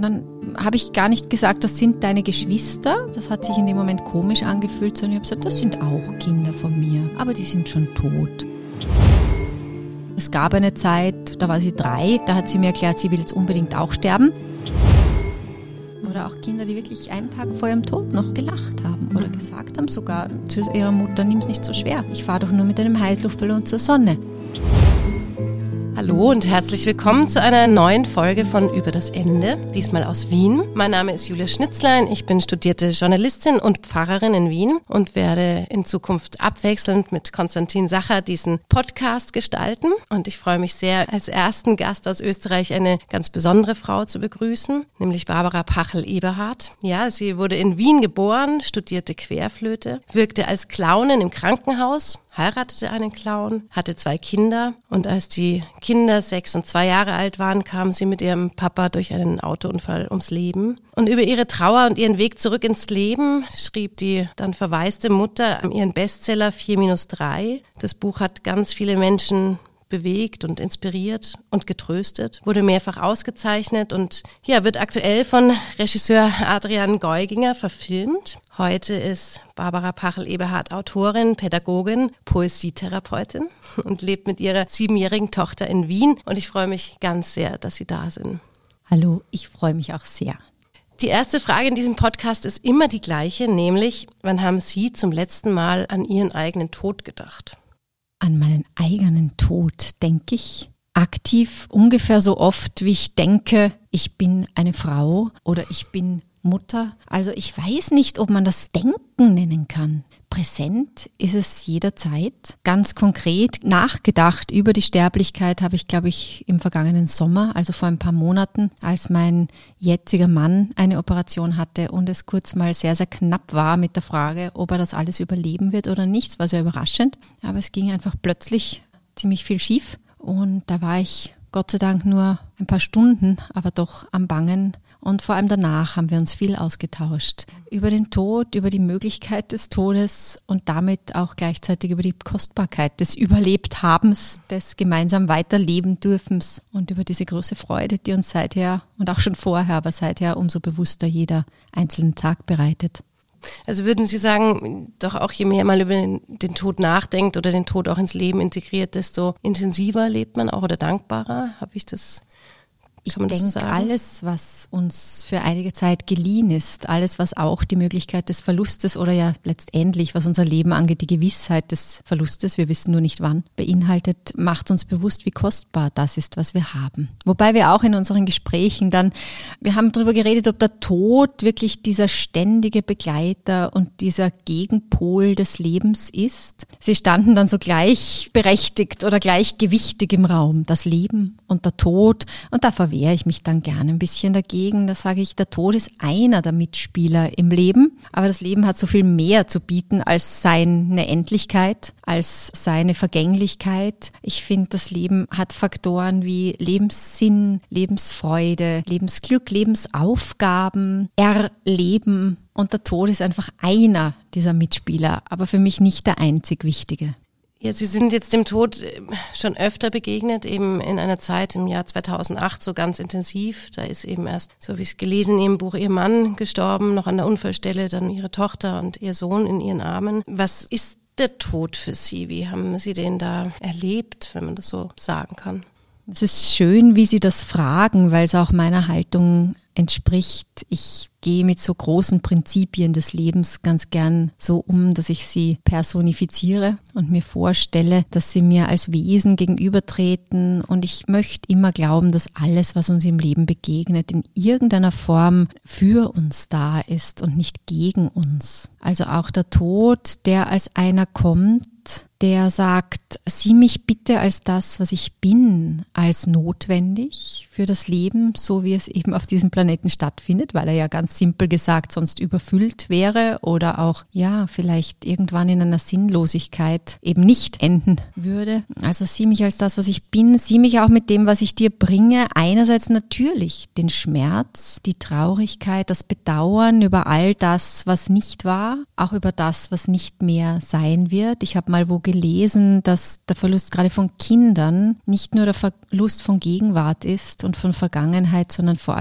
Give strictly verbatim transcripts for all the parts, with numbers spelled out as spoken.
Und dann habe ich gar nicht gesagt, das sind deine Geschwister. Das hat sich in dem Moment komisch angefühlt, sondern ich habe gesagt, das sind auch Kinder von mir, aber die sind schon tot. Es gab eine Zeit, da war sie drei, da hat sie mir erklärt, sie will jetzt unbedingt auch sterben. Oder auch Kinder, die wirklich einen Tag vor ihrem Tod noch gelacht haben oder gesagt haben sogar zu ihrer Mutter, nimm es nicht so schwer, ich fahre doch nur mit einem Heißluftballon zur Sonne. Hallo und herzlich willkommen zu einer neuen Folge von Über das Ende, diesmal aus Wien. Mein Name ist Julia Schnitzlein, ich bin studierte Journalistin und Pfarrerin in Wien und werde in Zukunft abwechselnd mit Konstantin Sacher diesen Podcast gestalten. Und ich freue mich sehr, als ersten Gast aus Österreich eine ganz besondere Frau zu begrüßen, nämlich Barbara Pachel-Eberhardt. Ja, sie wurde in Wien geboren, studierte Querflöte, wirkte als Clownin im Krankenhaus, heiratete einen Clown, hatte zwei Kinder und als die Kinder sechs und zwei Jahre alt waren, kam sie mit ihrem Papa durch einen Autounfall ums Leben. Und über ihre Trauer und ihren Weg zurück ins Leben schrieb die dann verwaiste Mutter ihren Bestseller vier minus drei. Das Buch hat ganz viele Menschen bewegt und inspiriert und getröstet, wurde mehrfach ausgezeichnet und ja, wird aktuell von Regisseur Adrian Geuginger verfilmt. Heute ist Barbara Pachel-Eberhardt Autorin, Pädagogin, Poesietherapeutin und lebt mit ihrer siebenjährigen Tochter in Wien und ich freue mich ganz sehr, dass Sie da sind. Hallo, ich freue mich auch sehr. Die erste Frage in diesem Podcast ist immer die gleiche, nämlich, wann haben Sie zum letzten Mal an Ihren eigenen Tod gedacht? An meinen eigenen Tod denke ich aktiv ungefähr so oft, wie ich denke, ich bin eine Frau oder ich bin Mutter. Also ich weiß nicht, ob man das Denken nennen kann. Präsent ist es jederzeit. Ganz konkret nachgedacht über die Sterblichkeit habe ich, glaube ich, im vergangenen Sommer, also vor ein paar Monaten, als mein jetziger Mann eine Operation hatte und es kurz mal sehr, sehr knapp war mit der Frage, ob er das alles überleben wird oder nicht. Es war sehr überraschend, aber es ging einfach plötzlich ziemlich viel schief und da war ich Gott sei Dank nur ein paar Stunden, aber doch am Bangen. Und vor allem danach haben wir uns viel ausgetauscht. Über den Tod, über die Möglichkeit des Todes und damit auch gleichzeitig über die Kostbarkeit des Überlebthabens, des gemeinsam weiterleben dürfens und über diese große Freude, die uns seither und auch schon vorher, aber seither umso bewusster jeder einzelne Tag bereitet. Also würden Sie sagen, doch auch je mehr man über den, den Tod nachdenkt oder den Tod auch ins Leben integriert, desto intensiver lebt man auch oder dankbarer? Habe ich das? Ich denke, alles, was uns für einige Zeit geliehen ist, alles, was auch die Möglichkeit des Verlustes oder ja letztendlich, was unser Leben angeht, die Gewissheit des Verlustes, wir wissen nur nicht wann, beinhaltet, macht uns bewusst, wie kostbar das ist, was wir haben. Wobei wir auch in unseren Gesprächen dann, wir haben darüber geredet, ob der Tod wirklich dieser ständige Begleiter und dieser Gegenpol des Lebens ist. Sie standen dann so gleichberechtigt oder gleichgewichtig im Raum, das Leben und der Tod, und da wehre ich mich dann gerne ein bisschen dagegen. Da sage ich, der Tod ist einer der Mitspieler im Leben, aber das Leben hat so viel mehr zu bieten als seine Endlichkeit, als seine Vergänglichkeit. Ich finde, das Leben hat Faktoren wie Lebenssinn, Lebensfreude, Lebensglück, Lebensaufgaben, Erleben, und der Tod ist einfach einer dieser Mitspieler, aber für mich nicht der einzig wichtige. Ja, Sie sind jetzt dem Tod schon öfter begegnet, eben in einer Zeit im Jahr zweitausendacht so ganz intensiv. Da ist eben erst, so wie ich es gelesen, in Ihrem Buch Ihr Mann gestorben, noch an der Unfallstelle, dann Ihre Tochter und Ihr Sohn in Ihren Armen. Was ist der Tod für Sie? Wie haben Sie den da erlebt, wenn man das so sagen kann? Es ist schön, wie Sie das fragen, weil es auch meiner Haltung entspricht. Ich gehe mit so großen Prinzipien des Lebens ganz gern so um, dass ich sie personifiziere und mir vorstelle, dass sie mir als Wesen gegenübertreten, und ich möchte immer glauben, dass alles, was uns im Leben begegnet, in irgendeiner Form für uns da ist und nicht gegen uns. Also auch der Tod, der als einer kommt, der sagt, sieh mich bitte als das, was ich bin, als notwendig für das Leben, so wie es eben auf diesem Planeten stattfindet, weil er ja ganz simpel gesagt sonst überfüllt wäre oder auch, ja, vielleicht irgendwann in einer Sinnlosigkeit eben nicht enden würde. Also sieh mich als das, was ich bin, sieh mich auch mit dem, was ich dir bringe. Einerseits natürlich den Schmerz, die Traurigkeit, das Bedauern über all das, was nicht war, auch über das, was nicht mehr sein wird. Ich habe mal wo gelesen, dass der Verlust gerade von Kindern nicht nur der Verlust von Gegenwart ist und von Vergangenheit, sondern vor allem auch der Verlust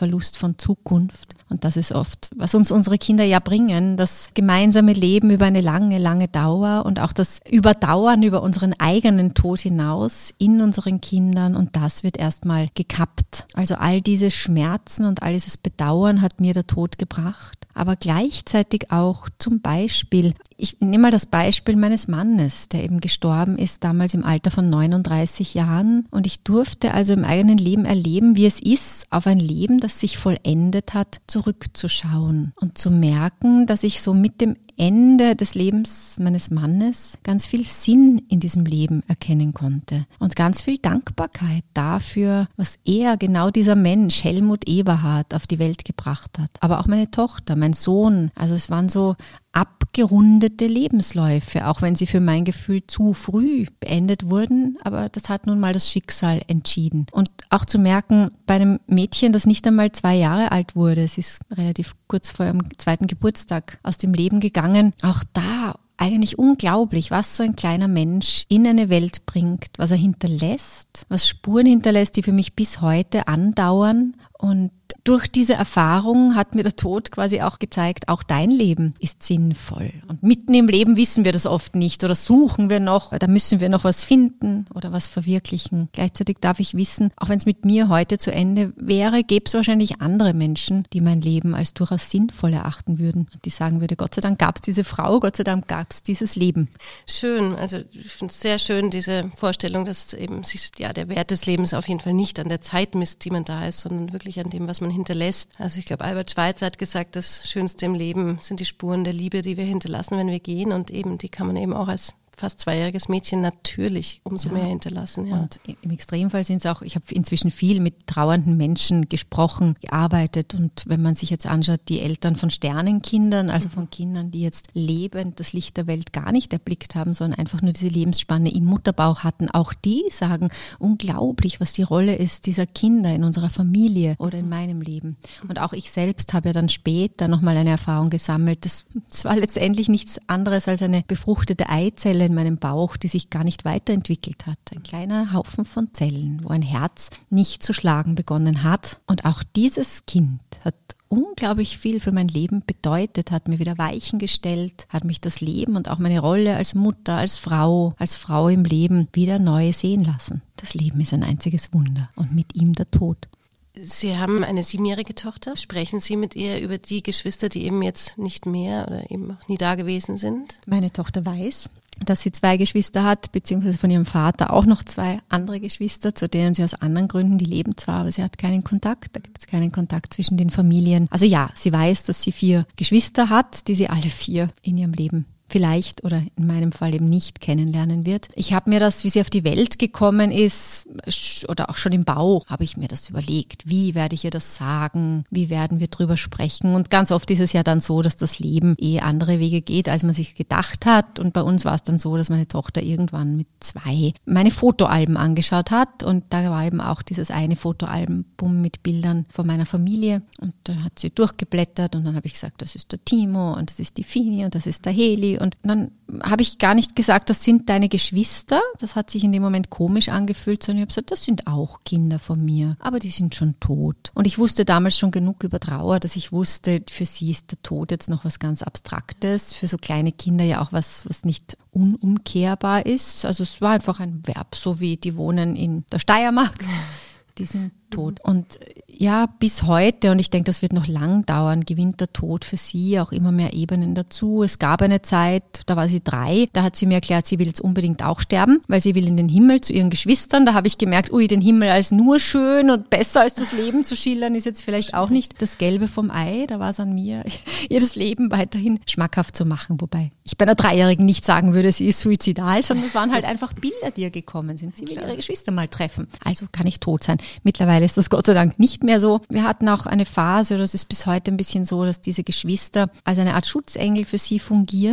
Verlust von Zukunft. Und das ist oft, was uns unsere Kinder ja bringen, das gemeinsame Leben über eine lange, lange Dauer und auch das Überdauern über unseren eigenen Tod hinaus in unseren Kindern. Und das wird erstmal gekappt. Also all diese Schmerzen und all dieses Bedauern hat mir der Tod gebracht. Aber gleichzeitig auch zum Beispiel, ich nehme mal das Beispiel meines Mannes, der eben gestorben ist, damals im Alter von neununddreißig Jahren. Und ich durfte also im eigenen Leben erleben, wie es ist, auf ein Leben, das sich vollendet hat, zurückzuschauen und zu merken, dass ich so mit dem Ende des Lebens meines Mannes ganz viel Sinn in diesem Leben erkennen konnte und ganz viel Dankbarkeit dafür, was er, genau dieser Mensch, Helmut Eberhard, auf die Welt gebracht hat. Aber auch meine Tochter, mein Sohn, also es waren so abgerundete Lebensläufe, auch wenn sie für mein Gefühl zu früh beendet wurden, aber das hat nun mal das Schicksal entschieden. Und auch zu merken, bei einem Mädchen, das nicht einmal zwei Jahre alt wurde, es ist relativ kurz vor ihrem zweiten Geburtstag aus dem Leben gegangen, auch da eigentlich unglaublich, was so ein kleiner Mensch in eine Welt bringt, was er hinterlässt, was Spuren hinterlässt, die für mich bis heute andauern. Und durch diese Erfahrung hat mir der Tod quasi auch gezeigt, auch dein Leben ist sinnvoll. Und mitten im Leben wissen wir das oft nicht oder suchen wir noch, da müssen wir noch was finden oder was verwirklichen. Gleichzeitig darf ich wissen, auch wenn es mit mir heute zu Ende wäre, gäbe es wahrscheinlich andere Menschen, die mein Leben als durchaus sinnvoll erachten würden. Und die sagen würde, Gott sei Dank gab es diese Frau, Gott sei Dank gab es dieses Leben. Schön, also ich finde es sehr schön, diese Vorstellung, dass eben sich ja der Wert des Lebens auf jeden Fall nicht an der Zeit misst, die man da ist, sondern wirklich an dem, was man hinterlässt. Also ich glaube, Albert Schweitzer hat gesagt, das Schönste im Leben sind die Spuren der Liebe, die wir hinterlassen, wenn wir gehen, und eben die kann man eben auch als fast zweijähriges Mädchen natürlich umso ja. mehr hinterlassen. Ja. Und im Extremfall sind es auch, ich habe inzwischen viel mit trauernden Menschen gesprochen, gearbeitet, und wenn man sich jetzt anschaut, die Eltern von Sternenkindern, also von Kindern, die jetzt lebend das Licht der Welt gar nicht erblickt haben, sondern einfach nur diese Lebensspanne im Mutterbauch hatten, auch die sagen, unglaublich, was die Rolle ist dieser Kinder in unserer Familie oder in meinem Leben. Und auch ich selbst habe ja dann später nochmal eine Erfahrung gesammelt. Das, das war letztendlich nichts anderes als eine befruchtete Eizelle in meinem Bauch, die sich gar nicht weiterentwickelt hat. Ein kleiner Haufen von Zellen, wo ein Herz nicht zu schlagen begonnen hat. Und auch dieses Kind hat unglaublich viel für mein Leben bedeutet, hat mir wieder Weichen gestellt, hat mich das Leben und auch meine Rolle als Mutter, als Frau, als Frau im Leben wieder neu sehen lassen. Das Leben ist ein einziges Wunder und mit ihm der Tod. Sie haben eine siebenjährige Tochter. Sprechen Sie mit ihr über die Geschwister, die eben jetzt nicht mehr oder eben auch nie da gewesen sind? Meine Tochter weiß, dass sie zwei Geschwister hat, beziehungsweise von ihrem Vater auch noch zwei andere Geschwister, zu denen sie aus anderen Gründen, die leben zwar, aber sie hat keinen Kontakt, da gibt es keinen Kontakt zwischen den Familien. Also ja, sie weiß, dass sie vier Geschwister hat, die sie alle vier in ihrem Leben vielleicht oder in meinem Fall eben nicht kennenlernen wird. Ich habe mir das, wie sie auf die Welt gekommen ist oder auch schon im Bauch, habe ich mir das überlegt. Wie werde ich ihr das sagen? Wie werden wir drüber sprechen? Und ganz oft ist es ja dann so, dass das Leben eh andere Wege geht, als man sich gedacht hat. Und bei uns war es dann so, dass meine Tochter irgendwann mit zwei meine Fotoalben angeschaut hat. Und da war eben auch dieses eine Fotoalbum mit Bildern von meiner Familie. Und da hat sie durchgeblättert und dann habe ich gesagt, das ist der Timo und das ist die Fini und das ist der Heli. Und dann habe ich gar nicht gesagt, das sind deine Geschwister. Das hat sich in dem Moment komisch angefühlt, sondern ich habe gesagt, das sind auch Kinder von mir, aber die sind schon tot. Und ich wusste damals schon genug über Trauer, dass ich wusste, für sie ist der Tod jetzt noch was ganz Abstraktes, für so kleine Kinder ja auch was, was nicht unumkehrbar ist. Also es war einfach ein Verb, so wie die wohnen in der Steiermark. Die sind tot. Und ja, bis heute, und ich denke, das wird noch lang dauern, gewinnt der Tod für sie auch immer mehr Ebenen dazu. Es gab eine Zeit, da war sie drei, da hat sie mir erklärt, sie will jetzt unbedingt auch sterben, weil sie will in den Himmel zu ihren Geschwistern. Da habe ich gemerkt, ui, den Himmel als nur schön und besser als das Leben zu schildern, ist jetzt vielleicht auch nicht das Gelbe vom Ei. Da war es an mir, ihr das Leben weiterhin schmackhaft zu machen. Wobei ich bei einer Dreijährigen nicht sagen würde, sie ist suizidal, sondern es waren halt einfach Bilder, die ihr gekommen sind. Sie will ihre Geschwister mal treffen. Also kann ich tot sein. Mittlerweile ist das Gott sei Dank nicht mehr so. Wir hatten auch eine Phase, oder es ist bis heute ein bisschen so, dass diese Geschwister als eine Art Schutzengel für sie fungieren.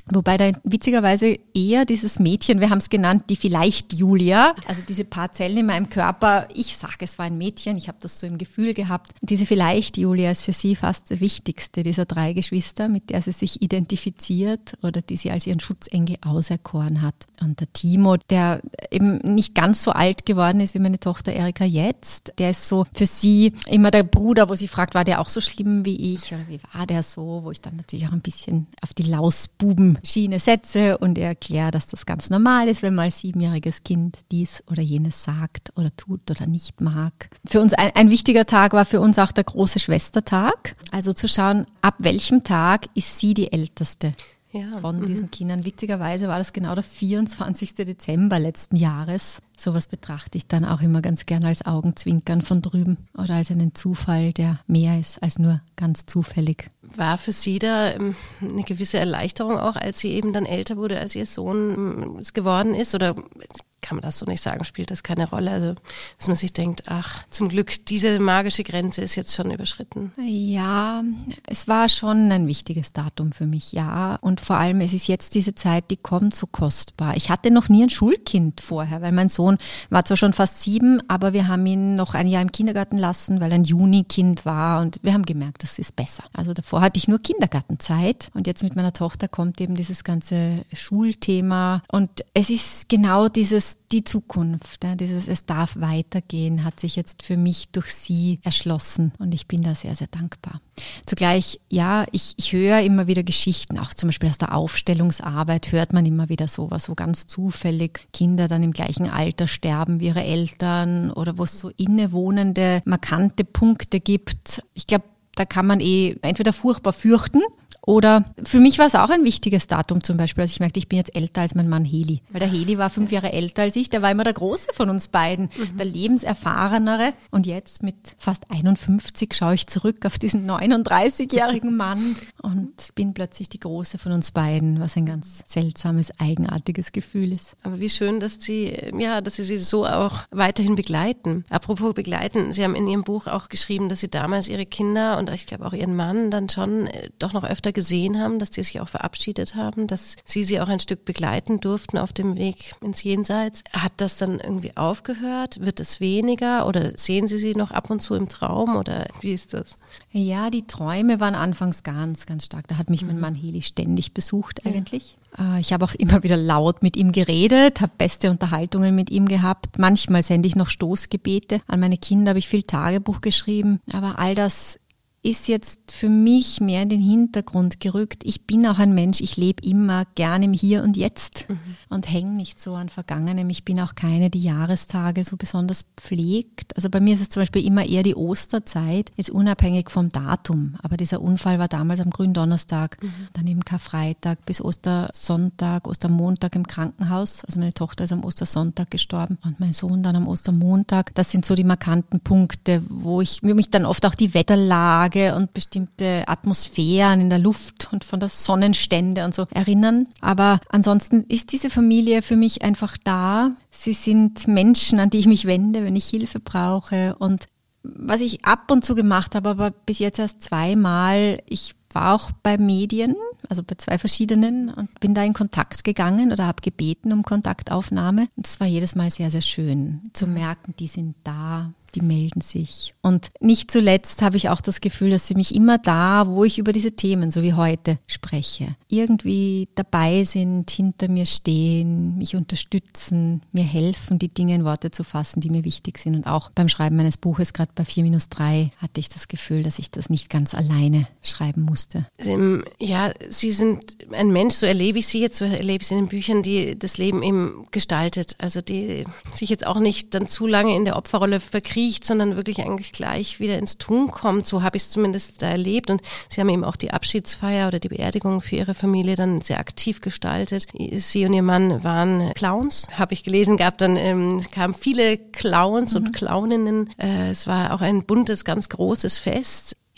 Wobei da witzigerweise eher dieses Mädchen, wir haben es genannt, die vielleicht Julia, also diese paar Zellen in meinem Körper, ich sage, es war ein Mädchen, ich habe das so im Gefühl gehabt. Diese vielleicht Julia ist für sie fast die wichtigste dieser drei Geschwister, mit der sie sich identifiziert oder die sie als ihren Schutzengel auserkoren hat. Und der Timo, der eben nicht ganz so alt geworden ist wie meine Tochter Erika jetzt, der ist so für sie immer der Bruder, wo sie fragt, war der auch so schlimm wie ich oder wie war der so, wo ich dann natürlich auch ein bisschen auf die Lausbuben-Schiene setze und erkläre, dass das ganz normal ist, wenn mal ein siebenjähriges Kind dies oder jenes sagt oder tut oder nicht mag. Für uns ein, ein wichtiger Tag war für uns auch der große Schwestertag, also zu schauen, ab welchem Tag ist sie die Älteste. Ja, von diesen m- Kindern. Witzigerweise war das genau der vierundzwanzigsten Dezember letzten Jahres. Sowas betrachte ich dann auch immer ganz gerne als Augenzwinkern von drüben oder als einen Zufall, der mehr ist als nur ganz zufällig. War für Sie da eine gewisse Erleichterung auch, als sie eben dann älter wurde, als ihr Sohn geworden ist? Oder kann man das so nicht sagen, spielt das keine Rolle? Also, dass man sich denkt, ach, zum Glück, diese magische Grenze ist jetzt schon überschritten. Ja, es war schon ein wichtiges Datum für mich, ja. Und vor allem, es ist jetzt diese Zeit, die kommt so kostbar. Ich hatte noch nie ein Schulkind vorher, weil mein Sohn war zwar schon fast sieben, aber wir haben ihn noch ein Jahr im Kindergarten lassen, weil er ein Junikind war und wir haben gemerkt, das ist besser. Also davor hatte ich nur Kindergartenzeit und jetzt mit meiner Tochter kommt eben dieses ganze Schulthema und es ist genau dieses die Zukunft, ja, dieses es darf weitergehen, hat sich jetzt für mich durch sie erschlossen und ich bin da sehr, sehr dankbar. Zugleich, ja, ich, ich höre immer wieder Geschichten, auch zum Beispiel aus der Aufstellungsarbeit hört man immer wieder sowas, wo ganz zufällig Kinder dann im gleichen Alter sterben wie ihre Eltern oder wo es so innewohnende, markante Punkte gibt. Ich glaube, da kann man eh entweder furchtbar fürchten, oder für mich war es auch ein wichtiges Datum zum Beispiel, als ich merkte, ich bin jetzt älter als mein Mann Heli. Weil der Heli war fünf Jahre älter als ich, der war immer der Große von uns beiden, mhm. der lebenserfahrenere. Und jetzt mit fast einundfünfzig schaue ich zurück auf diesen neununddreißigjährigen Mann und bin plötzlich die Große von uns beiden, was ein ganz seltsames, eigenartiges Gefühl ist. Aber wie schön, dass Sie, ja, dass Sie sie so auch weiterhin begleiten. Apropos begleiten, Sie haben in Ihrem Buch auch geschrieben, dass Sie damals Ihre Kinder und ich glaube auch Ihren Mann dann schon doch noch öfter gesehen haben, dass die sich auch verabschiedet haben, dass Sie sie auch ein Stück begleiten durften auf dem Weg ins Jenseits. Hat das dann irgendwie aufgehört? Wird es weniger oder sehen Sie sie noch ab und zu im Traum oder wie ist das? Ja, die Träume waren anfangs ganz, ganz stark. Da hat mich mhm. mein Mann Heli ständig besucht eigentlich. Ja. Ich habe auch immer wieder laut mit ihm geredet, habe beste Unterhaltungen mit ihm gehabt. Manchmal sende ich noch Stoßgebete. An meine Kinder habe ich viel Tagebuch geschrieben. Aber all das ist jetzt für mich mehr in den Hintergrund gerückt. Ich bin auch ein Mensch, ich lebe immer gerne im Hier und Jetzt mhm. und hänge nicht so an Vergangenem. Ich bin auch keine, die Jahrestage so besonders pflegt. Also bei mir ist es zum Beispiel immer eher die Osterzeit, jetzt unabhängig vom Datum. Aber dieser Unfall war damals am Gründonnerstag, mhm. dann eben Karfreitag bis Ostersonntag, Ostermontag im Krankenhaus. Also meine Tochter ist am Ostersonntag gestorben und mein Sohn dann am Ostermontag. Das sind so die markanten Punkte, wo ich mich dann oft auch die Wetterlage und bestimmte Atmosphären in der Luft und von der Sonnenstände und so erinnern. Aber ansonsten ist diese Familie für mich einfach da. Sie sind Menschen, an die ich mich wende, wenn ich Hilfe brauche. Und was ich ab und zu gemacht habe, aber bis jetzt erst zweimal, ich war auch bei Medien, also bei zwei verschiedenen und bin da in Kontakt gegangen oder habe gebeten um Kontaktaufnahme. Und es war jedes Mal sehr, sehr schön zu merken, die sind da. Die melden sich. Und nicht zuletzt habe ich auch das Gefühl, dass sie mich immer da, wo ich über diese Themen, so wie heute, spreche, irgendwie dabei sind, hinter mir stehen, mich unterstützen, mir helfen, die Dinge in Worte zu fassen, die mir wichtig sind. Und auch beim Schreiben meines Buches, gerade bei vier minus drei, hatte ich das Gefühl, dass ich das nicht ganz alleine schreiben musste. Ja, Sie sind ein Mensch, so erlebe ich Sie jetzt, so erlebe ich Sie in den Büchern, die das Leben eben gestaltet. Also die sich jetzt auch nicht dann zu lange in der Opferrolle verkriechen, sondern wirklich eigentlich gleich wieder ins Tun kommt. So habe ich es zumindest da erlebt. Und Sie haben eben auch die Abschiedsfeier oder die Beerdigung für Ihre Familie dann sehr aktiv gestaltet. Sie und Ihr Mann waren Clowns, habe ich gelesen, gab dann ähm, kamen viele Clowns mhm. und Clowninnen. Äh, es war auch ein buntes, ganz großes Fest.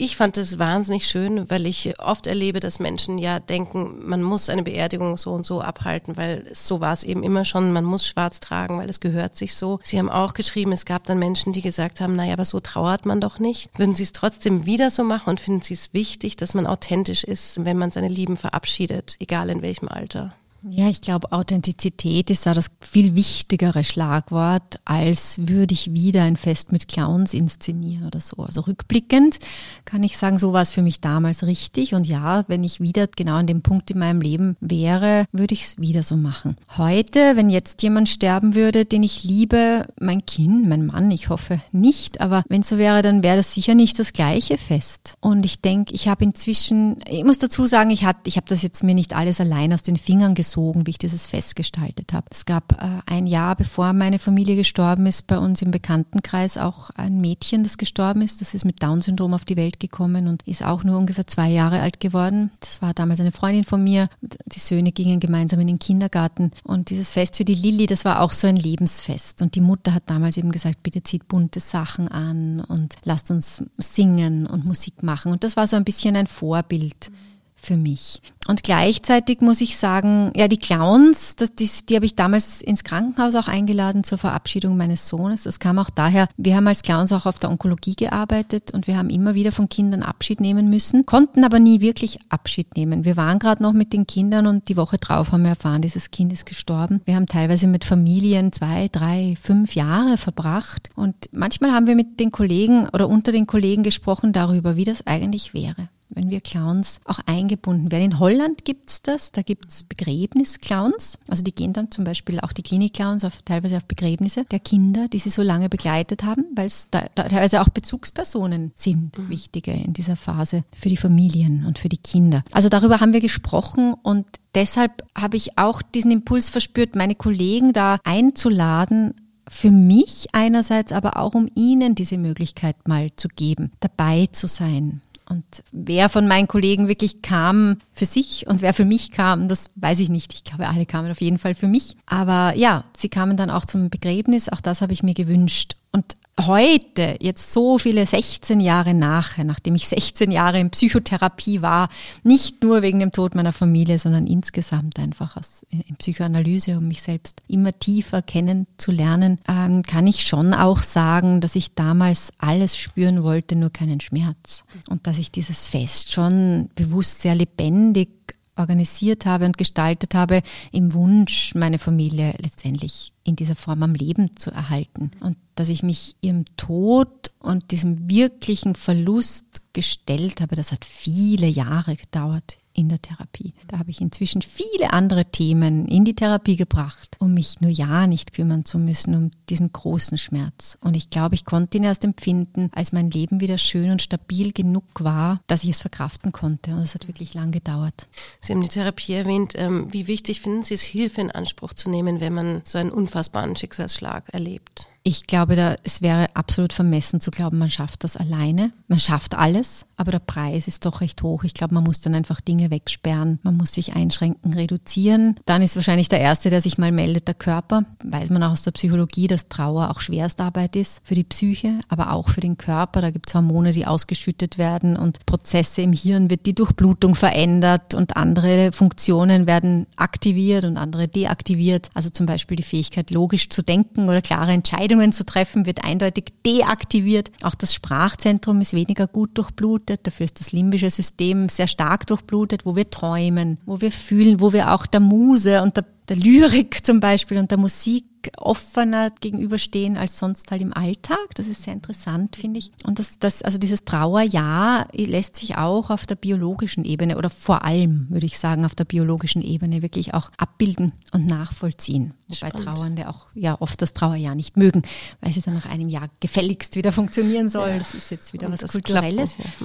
Ich fand das wahnsinnig schön, weil ich oft erlebe, dass Menschen ja denken, man muss eine Beerdigung so und so abhalten, weil so war es eben immer schon, man muss schwarz tragen, weil es gehört sich so. Sie haben auch geschrieben, es gab dann Menschen, die gesagt haben, naja, aber so trauert man doch nicht. Würden Sie es trotzdem wieder so machen und finden Sie es wichtig, dass man authentisch ist, wenn man seine Lieben verabschiedet, egal in welchem Alter? Ja, ich glaube, Authentizität ist da das viel wichtigere Schlagwort, als würde ich wieder ein Fest mit Clowns inszenieren oder so. Also rückblickend kann ich sagen, so war es für mich damals richtig. Und ja, wenn ich wieder genau an dem Punkt in meinem Leben wäre, würde ich es wieder so machen. Heute, wenn jetzt jemand sterben würde, den ich liebe, mein Kind, mein Mann, ich hoffe nicht, aber wenn es so wäre, dann wäre das sicher nicht das gleiche Fest. Und ich denke, ich habe inzwischen, ich muss dazu sagen, ich habe ich hab das jetzt mir nicht alles allein aus den Fingern gesogen, wie ich dieses Fest gestaltet habe. Es gab äh, ein Jahr, bevor meine Familie gestorben ist, bei uns im Bekanntenkreis auch ein Mädchen, das gestorben ist. Das ist mit Down-Syndrom auf die Welt gekommen und ist auch nur ungefähr zwei Jahre alt geworden. Das war damals eine Freundin von mir. Die Söhne gingen gemeinsam in den Kindergarten. Und dieses Fest für die Lilly, das war auch so ein Lebensfest. Und die Mutter hat damals eben gesagt, bitte zieht bunte Sachen an und lasst uns singen und Musik machen. Und das war so ein bisschen ein Vorbild für mich. Und gleichzeitig muss ich sagen, ja, die Clowns, das, die, die habe ich damals ins Krankenhaus auch eingeladen zur Verabschiedung meines Sohnes. Das kam auch daher, wir haben als Clowns auch auf der Onkologie gearbeitet und wir haben immer wieder von Kindern Abschied nehmen müssen, konnten aber nie wirklich Abschied nehmen. Wir waren gerade noch mit den Kindern und die Woche drauf haben wir erfahren, dieses Kind ist gestorben. Wir haben teilweise mit Familien zwei, drei, fünf Jahre verbracht und manchmal haben wir mit den Kollegen oder unter den Kollegen gesprochen darüber, wie das eigentlich wäre, wenn wir Clowns auch eingebunden werden. In Holland gibt's das, da gibt's Begräbnisclowns, also die gehen dann zum Beispiel auch die Klinik-Clowns auf, teilweise auf Begräbnisse der Kinder, die sie so lange begleitet haben, weil es da, da teilweise auch Bezugspersonen sind, mhm. wichtige in dieser Phase für die Familien und für die Kinder. Also darüber haben wir gesprochen und deshalb habe ich auch diesen Impuls verspürt, meine Kollegen da einzuladen, für mich einerseits, aber auch um ihnen diese Möglichkeit mal zu geben, dabei zu sein. Und wer von meinen Kollegen wirklich kam für sich und wer für mich kam, das weiß ich nicht. Ich glaube, alle kamen auf jeden Fall für mich. Aber ja, sie kamen dann auch zum Begräbnis. Auch das habe ich mir gewünscht. Und heute, jetzt so viele sechzehn Jahre nachher, nachdem ich sechzehn Jahre in Psychotherapie war, nicht nur wegen dem Tod meiner Familie, sondern insgesamt einfach aus, in Psychoanalyse, um mich selbst immer tiefer kennenzulernen, ähm, kann ich schon auch sagen, dass ich damals alles spüren wollte, nur keinen Schmerz. Und dass ich dieses Fest schon bewusst sehr lebendig organisiert habe und gestaltet habe, im Wunsch, meine Familie letztendlich in dieser Form am Leben zu erhalten. Und dass ich mich ihrem Tod und diesem wirklichen Verlust gestellt habe, das hat viele Jahre gedauert in der Therapie. Da habe ich inzwischen viele andere Themen in die Therapie gebracht, um mich nur ja nicht kümmern zu müssen, um diesen großen Schmerz. Und ich glaube, ich konnte ihn erst empfinden, als mein Leben wieder schön und stabil genug war, dass ich es verkraften konnte. Und es hat wirklich lang gedauert. Sie haben die Therapie erwähnt. Wie wichtig finden Sie es, Hilfe in Anspruch zu nehmen, wenn man so einen unfassbaren Schicksalsschlag erlebt? Ich glaube, da, es wäre absolut vermessen zu glauben, man schafft das alleine. Man schafft alles, aber der Preis ist doch recht hoch. Ich glaube, man muss dann einfach Dinge wegsperren. Man muss sich einschränken, reduzieren. Dann ist wahrscheinlich der Erste, der sich mal meldet, der Körper. Weiß man auch aus der Psychologie, dass Trauer auch Schwerstarbeit ist für die Psyche, aber auch für den Körper. Da gibt es Hormone, die ausgeschüttet werden und Prozesse im Hirn wird die Durchblutung verändert und andere Funktionen werden aktiviert und andere deaktiviert. Also zum Beispiel die Fähigkeit, logisch zu denken oder klare Entscheidungen zu treffen, wird eindeutig deaktiviert. Auch das Sprachzentrum ist weniger gut durchblutet. Dafür ist das limbische System sehr stark durchblutet, wo wir träumen, wo wir fühlen, wo wir auch der Muse und der, der Lyrik zum Beispiel und der Musik offener gegenüberstehen als sonst halt im Alltag. Das ist sehr interessant, finde ich. Und das, das, also dieses Trauerjahr lässt sich auch auf der biologischen Ebene oder vor allem, würde ich sagen, auf der biologischen Ebene wirklich auch abbilden und nachvollziehen. Wobei Spannend. Trauernde auch ja oft das Trauerjahr nicht mögen, weil sie dann nach einem Jahr gefälligst wieder funktionieren soll. Ja. Das ist jetzt wieder und was Kulturelles. Ja. Mhm.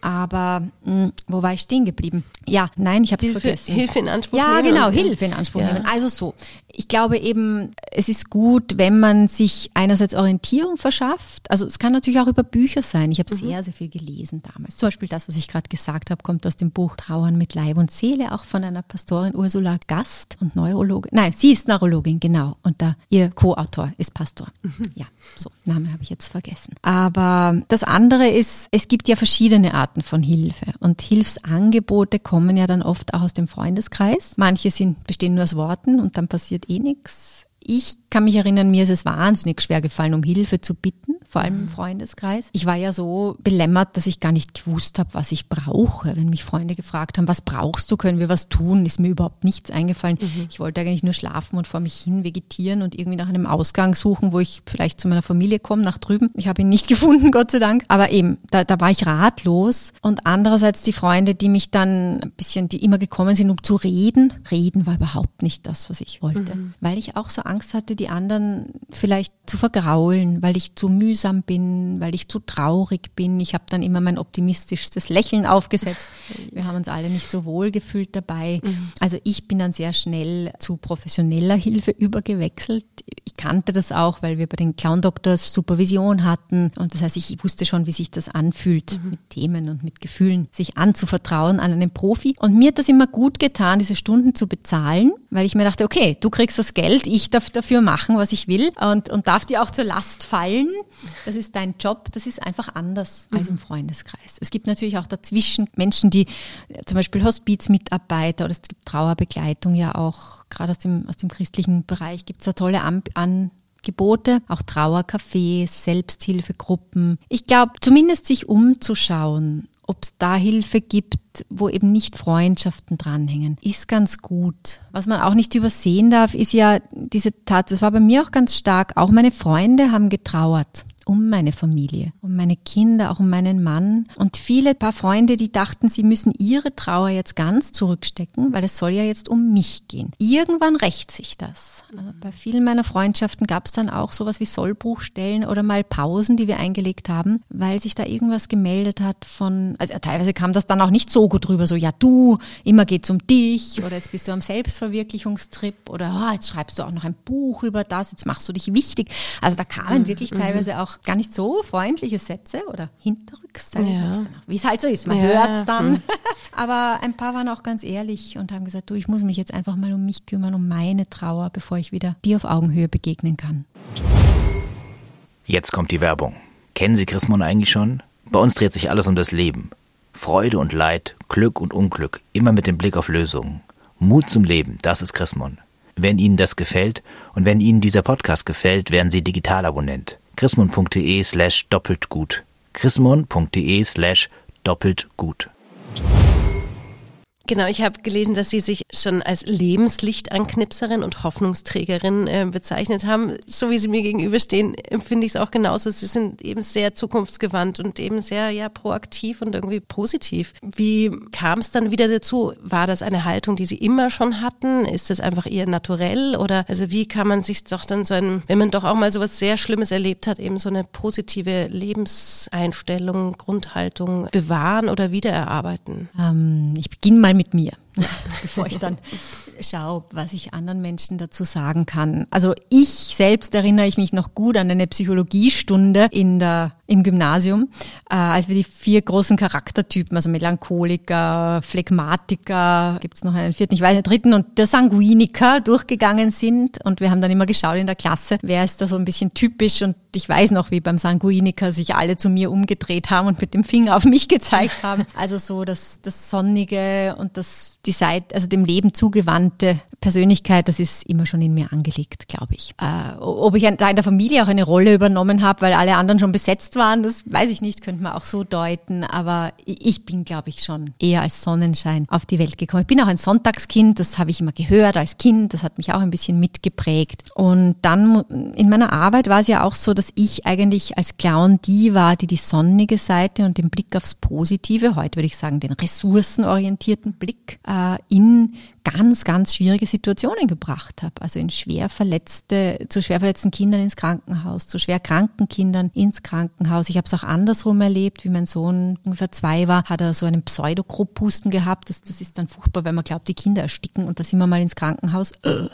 Aber mh, wo war ich stehen geblieben? Ja, nein, ich habe es vergessen. Hilfe in Anspruch ja, nehmen. Ja, genau, Hilfe in Anspruch ja. nehmen. Also so, ich glaube eben, es ist gut, wenn man sich einerseits Orientierung verschafft. Also es kann natürlich auch über Bücher sein. Ich habe mhm. sehr, sehr viel gelesen damals. Zum Beispiel das, was ich gerade gesagt habe, kommt aus dem Buch Trauern mit Leib und Seele, auch von einer Pastorin Ursula Gast und Neurologin. Nein, sie ist Neurologin, genau. Und da ihr Co-Autor ist Pastor. Mhm. Ja, so, Name habe ich jetzt vergessen. Aber das andere ist, es gibt ja verschiedene Arten von Hilfe. Und Hilfsangebote kommen ja dann oft auch aus dem Freundeskreis. Manche sind, bestehen nur aus Worten und dann passiert eh nichts. Ich kann mich erinnern, mir ist es wahnsinnig schwer gefallen, um Hilfe zu bitten, vor allem im Freundeskreis. Ich war ja so belämmert, dass ich gar nicht gewusst habe, was ich brauche. Wenn mich Freunde gefragt haben, was brauchst du, können wir was tun, ist mir überhaupt nichts eingefallen. Mhm. Ich wollte eigentlich nur schlafen und vor mich hin vegetieren und irgendwie nach einem Ausgang suchen, wo ich vielleicht zu meiner Familie komme, nach drüben. Ich habe ihn nicht gefunden, Gott sei Dank. Aber eben, da, da war ich ratlos. Und andererseits die Freunde, die mich dann ein bisschen, die immer gekommen sind, um zu reden. Reden war überhaupt nicht das, was ich wollte. Mhm. Weil ich auch so Angst hatte, die anderen vielleicht zu vergraulen, weil ich zu mühsam bin, weil ich zu traurig bin. Ich habe dann immer mein optimistischstes Lächeln aufgesetzt. Wir haben uns alle nicht so wohl gefühlt dabei. Mhm. Also ich bin dann sehr schnell zu professioneller Hilfe übergewechselt. Ich kannte das auch, weil wir bei den Clown-Doktors Supervision hatten. Und das heißt, ich wusste schon, wie sich das anfühlt, mhm. mit Themen und mit Gefühlen, sich anzuvertrauen an einen Profi. Und mir hat das immer gut getan, diese Stunden zu bezahlen, weil ich mir dachte, okay, du kriegst das Geld, ich darf dafür machen, was ich will und, und darf dir auch zur Last fallen. Das ist dein Job, das ist einfach anders als im Freundeskreis. Es gibt natürlich auch dazwischen Menschen, die zum Beispiel Hospizmitarbeiter oder es gibt Trauerbegleitung ja auch, gerade aus dem, aus dem christlichen Bereich gibt es da tolle An- Angebote, auch Trauercafés, Selbsthilfegruppen. Ich glaube, zumindest sich umzuschauen, ob es da Hilfe gibt, wo eben nicht Freundschaften dranhängen, ist ganz gut. Was man auch nicht übersehen darf, ist ja diese Tat, das war bei mir auch ganz stark, auch meine Freunde haben getrauert. Um meine Familie, um meine Kinder, auch um meinen Mann. Und viele paar Freunde, die dachten, sie müssen ihre Trauer jetzt ganz zurückstecken, weil es soll ja jetzt um mich gehen. Irgendwann rächt sich das. Also bei vielen meiner Freundschaften gab es dann auch sowas wie Sollbruchstellen oder mal Pausen, die wir eingelegt haben, weil sich da irgendwas gemeldet hat von, also teilweise kam das dann auch nicht so gut rüber, so ja du, immer geht's um dich oder jetzt bist du am Selbstverwirklichungstrip oder oh, jetzt schreibst du auch noch ein Buch über das, jetzt machst du dich wichtig. Also da kamen wirklich teilweise auch gar nicht so freundliche Sätze oder hinterrücks, ja. wie es halt so ist, man ja. hört es dann. Hm. Aber ein paar waren auch ganz ehrlich und haben gesagt, du, ich muss mich jetzt einfach mal um mich kümmern, um meine Trauer, bevor ich wieder dir auf Augenhöhe begegnen kann. Jetzt kommt die Werbung. Kennen Sie Chris Mon eigentlich schon? Bei uns dreht sich alles um das Leben. Freude und Leid, Glück und Unglück, immer mit dem Blick auf Lösungen. Mut zum Leben, das ist Chris Mon. Wenn Ihnen das gefällt und wenn Ihnen dieser Podcast gefällt, werden Sie Digitalabonnent. chrismon.de slash doppelt gut. chrismon.de slash doppelt gut. Genau, ich habe gelesen, dass Sie sich schon als Lebenslichtanknipserin und Hoffnungsträgerin äh, bezeichnet haben. So wie Sie mir gegenüberstehen, empfinde ich es auch genauso. Sie sind eben sehr zukunftsgewandt und eben sehr ja proaktiv und irgendwie positiv. Wie kam es dann wieder dazu? War das eine Haltung, die Sie immer schon hatten? Ist das einfach Ihr Naturell? Oder also wie kann man sich doch dann so ein, wenn man doch auch mal so was sehr Schlimmes erlebt hat, eben so eine positive Lebenseinstellung, Grundhaltung bewahren oder wiedererarbeiten? Ähm, ich beginne mal mit mir, bevor ich dann schaue, was ich anderen Menschen dazu sagen kann. Also ich selbst erinnere ich mich noch gut an eine Psychologiestunde in der, im Gymnasium, äh, als wir die vier großen Charaktertypen, also Melancholiker, Phlegmatiker, gibt es noch einen vierten, ich weiß nicht, dritten und der Sanguiniker durchgegangen sind und wir haben dann immer geschaut in der Klasse, wer ist da so ein bisschen typisch und ich weiß noch, wie beim Sanguiniker sich alle zu mir umgedreht haben und mit dem Finger auf mich gezeigt haben. Also so das, das Sonnige und das, die Seite, also dem Leben zugewandte Persönlichkeit, das ist immer schon in mir angelegt, glaube ich. Äh, ob ich da in der Familie auch eine Rolle übernommen habe, weil alle anderen schon besetzt waren, das weiß ich nicht, könnte man auch so deuten. Aber ich bin, glaube ich, schon eher als Sonnenschein auf die Welt gekommen. Ich bin auch ein Sonntagskind, das habe ich immer gehört als Kind, das hat mich auch ein bisschen mitgeprägt. Und dann in meiner Arbeit war es ja auch so, dass ich eigentlich als Clown die war, die die sonnige Seite und den Blick aufs Positive, heute würde ich sagen den ressourcenorientierten Blick, äh, äh, in ganz, ganz schwierige Situationen gebracht habe. Also in schwer verletzte, zu schwer verletzten Kindern ins Krankenhaus, zu schwer kranken Kindern ins Krankenhaus. Ich habe es auch andersrum erlebt, wie mein Sohn ungefähr zwei war, hat er so einen Pseudokrophusten gehabt. Das, das ist dann furchtbar, weil man glaubt, die Kinder ersticken, und da sind wir mal ins Krankenhaus.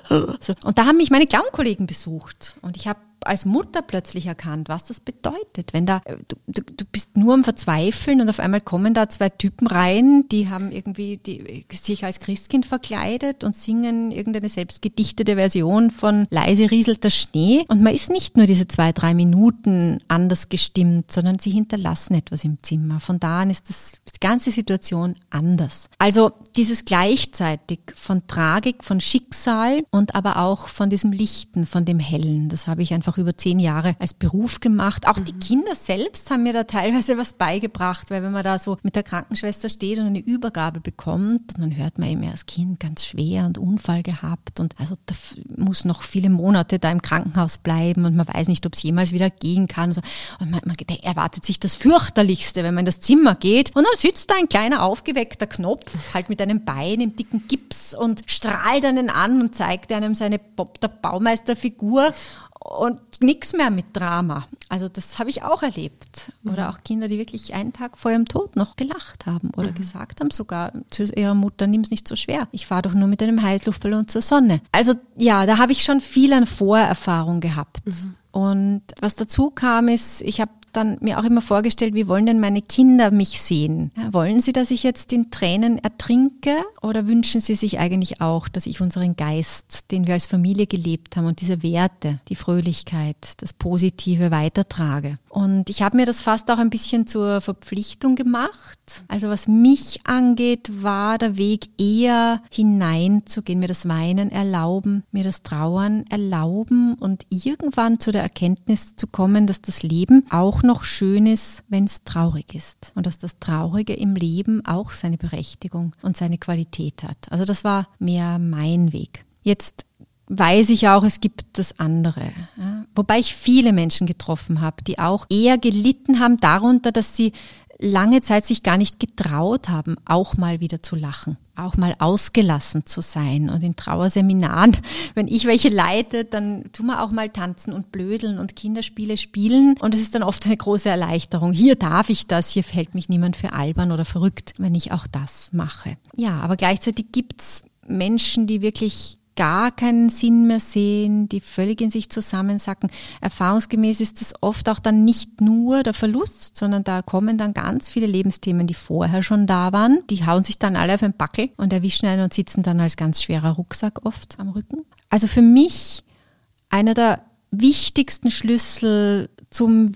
Und da haben mich meine Clownkollegen besucht, und ich habe als Mutter plötzlich erkannt, was das bedeutet, wenn da, du, du, du bist nur am Verzweifeln und auf einmal kommen da zwei Typen rein, die haben irgendwie die, sich als Christkind verkleidet und singen irgendeine selbstgedichtete Version von Leise rieselt der Schnee, und man ist nicht nur diese zwei, drei Minuten anders gestimmt, sondern sie hinterlassen etwas im Zimmer. Von da an ist das, die ganze Situation anders. Also dieses gleichzeitig von Tragik, von Schicksal und aber auch von diesem Lichten, von dem Hellen, das habe ich einfach über zehn Jahre als Beruf gemacht. Auch mhm. die Kinder selbst haben mir da teilweise was beigebracht, weil wenn man da so mit der Krankenschwester steht und eine Übergabe bekommt, dann hört man eben als Kind ganz schwer und Unfall gehabt, und also da muss noch viele Monate da im Krankenhaus bleiben und man weiß nicht, ob es jemals wieder gehen kann. Und man, man erwartet sich das Fürchterlichste, wenn man in das Zimmer geht, und dann sitzt da ein kleiner aufgeweckter Knopf, halt mit einem Bein im dicken Gips, und strahlt einen an und zeigt einem seine Bob der Baumeisterfigur. Und nichts mehr mit Drama. Also das habe ich auch erlebt. Oder auch Kinder, die wirklich einen Tag vor ihrem Tod noch gelacht haben oder mhm. gesagt haben sogar zu ihrer Mutter, nimm es nicht so schwer. Ich fahre doch nur mit einem Heißluftballon zur Sonne. Also ja, da habe ich schon viel an Vorerfahrung gehabt. Mhm. Und was dazu kam ist, ich habe dann mir auch immer vorgestellt, wie wollen denn meine Kinder mich sehen? Ja, wollen sie, dass ich jetzt in Tränen ertrinke, oder wünschen sie sich eigentlich auch, dass ich unseren Geist, den wir als Familie gelebt haben, und diese Werte, die Fröhlichkeit, das Positive weitertrage? Und ich habe mir das fast auch ein bisschen zur Verpflichtung gemacht. Also was mich angeht, war der Weg eher hineinzugehen, mir das Weinen erlauben, mir das Trauern erlauben und irgendwann zu der Erkenntnis zu kommen, dass das Leben auch noch schön ist, wenn es traurig ist. Und dass das Traurige im Leben auch seine Berechtigung und seine Qualität hat. Also das war mehr mein Weg. Jetzt weiß ich auch, es gibt das andere. Ja? Wobei ich viele Menschen getroffen habe, die auch eher gelitten haben darunter, dass sie lange Zeit sich gar nicht getraut haben, auch mal wieder zu lachen, auch mal ausgelassen zu sein. Und in Trauerseminaren, wenn ich welche leite, dann tun wir auch mal tanzen und blödeln und Kinderspiele spielen. Und es ist dann oft eine große Erleichterung. Hier darf ich das, hier fällt mich niemand für albern oder verrückt, wenn ich auch das mache. Ja, aber gleichzeitig gibt's Menschen, die wirklich gar keinen Sinn mehr sehen, die völlig in sich zusammensacken. Erfahrungsgemäß ist es oft auch dann nicht nur der Verlust, sondern da kommen dann ganz viele Lebensthemen, die vorher schon da waren. Die hauen sich dann alle auf den Backel und erwischen einen und sitzen dann als ganz schwerer Rucksack oft am Rücken. Also für mich einer der wichtigsten Schlüssel zum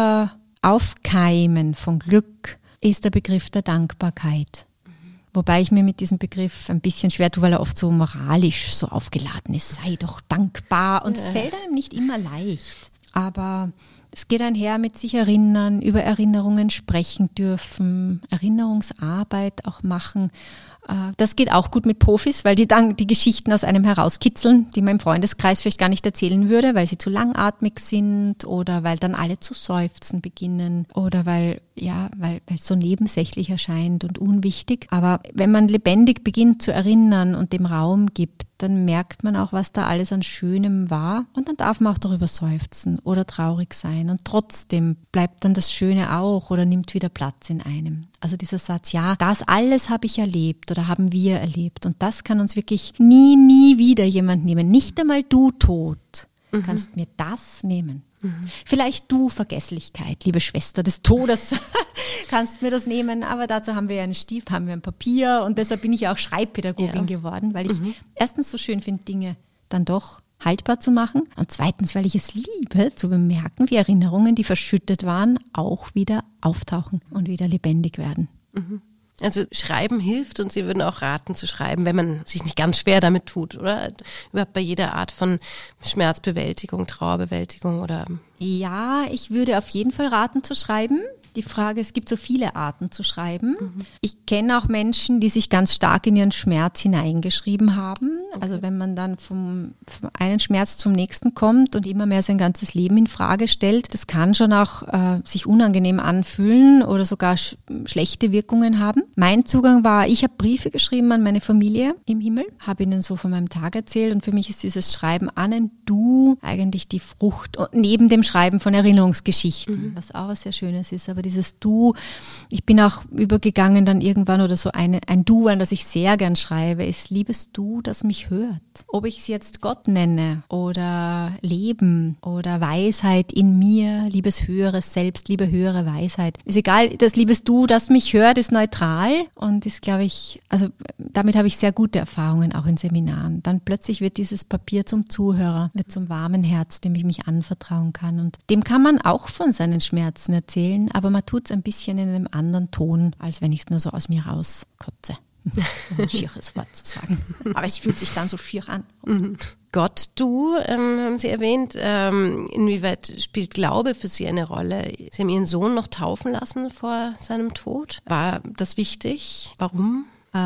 Wiederaufkeimen von Glück ist der Begriff der Dankbarkeit. Wobei ich mir mit diesem Begriff ein bisschen schwer tue, weil er oft so moralisch so aufgeladen ist. Sei doch dankbar. Und es ja. fällt einem nicht immer leicht. Aber es geht einher mit sich erinnern, über Erinnerungen sprechen dürfen, Erinnerungsarbeit auch machen. Das geht auch gut mit Profis, weil die dann die Geschichten aus einem herauskitzeln, die man im Freundeskreis vielleicht gar nicht erzählen würde, weil sie zu langatmig sind oder weil dann alle zu seufzen beginnen oder weil ja, weil weil es so nebensächlich erscheint und unwichtig. Aber wenn man lebendig beginnt zu erinnern und dem Raum gibt, dann merkt man auch, was da alles an Schönem war. Und dann darf man auch darüber seufzen oder traurig sein. Und trotzdem bleibt dann das Schöne auch oder nimmt wieder Platz in einem. Also dieser Satz, ja, das alles habe ich erlebt oder haben wir erlebt. Und das kann uns wirklich nie, nie wieder jemand nehmen. Nicht einmal du, Tod, mhm. kannst mir das nehmen. Mhm. Vielleicht du, Vergesslichkeit, liebe Schwester des Todes, kannst mir das nehmen, aber dazu haben wir ja einen Stift, haben wir ein Papier und deshalb bin ich ja auch Schreibpädagogin ja. geworden, weil ich mhm. erstens so schön finde, Dinge dann doch haltbar zu machen und zweitens, weil ich es liebe, zu bemerken, wie Erinnerungen, die verschüttet waren, auch wieder auftauchen und wieder lebendig werden. Mhm. Also Schreiben hilft und Sie würden auch raten zu schreiben, wenn man sich nicht ganz schwer damit tut, oder? Überhaupt bei jeder Art von Schmerzbewältigung, Trauerbewältigung oder? Ja, ich würde auf jeden Fall raten zu schreiben. die Frage, es gibt so viele Arten zu schreiben. Mhm. Ich kenne auch Menschen, die sich ganz stark in ihren Schmerz hineingeschrieben haben. Okay. Also wenn man dann vom, vom einen Schmerz zum nächsten kommt und immer mehr sein ganzes Leben in Frage stellt, das kann schon auch äh, sich unangenehm anfühlen oder sogar sch- schlechte Wirkungen haben. Mein Zugang war, ich habe Briefe geschrieben an meine Familie im Himmel, habe ihnen so von meinem Tag erzählt und für mich ist dieses Schreiben an ein Du eigentlich die Frucht, neben dem Schreiben von Erinnerungsgeschichten, mhm. was auch was sehr Schönes ist. Aber dieses Du, ich bin auch übergegangen dann irgendwann oder so eine, ein Du, an das ich sehr gern schreibe, ist liebes Du, das mich hört. Ob ich es jetzt Gott nenne oder Leben oder Weisheit in mir, liebes höheres Selbst, liebe höhere Weisheit. Ist egal, das liebes Du, das mich hört, ist neutral und ist, glaube ich, also damit habe ich sehr gute Erfahrungen auch in Seminaren. Dann plötzlich wird dieses Papier zum Zuhörer, wird zum warmen Herz, dem ich mich anvertrauen kann und dem kann man auch von seinen Schmerzen erzählen, aber man tut es ein bisschen in einem anderen Ton, als wenn ich es nur so aus mir rauskotze. Ein schieres Wort zu sagen. Aber es fühlt sich dann so schier an. Mhm. Gott, du, ähm, haben Sie erwähnt, ähm, inwieweit spielt Glaube für Sie eine Rolle? Sie haben Ihren Sohn noch taufen lassen vor seinem Tod. War das wichtig? Warum?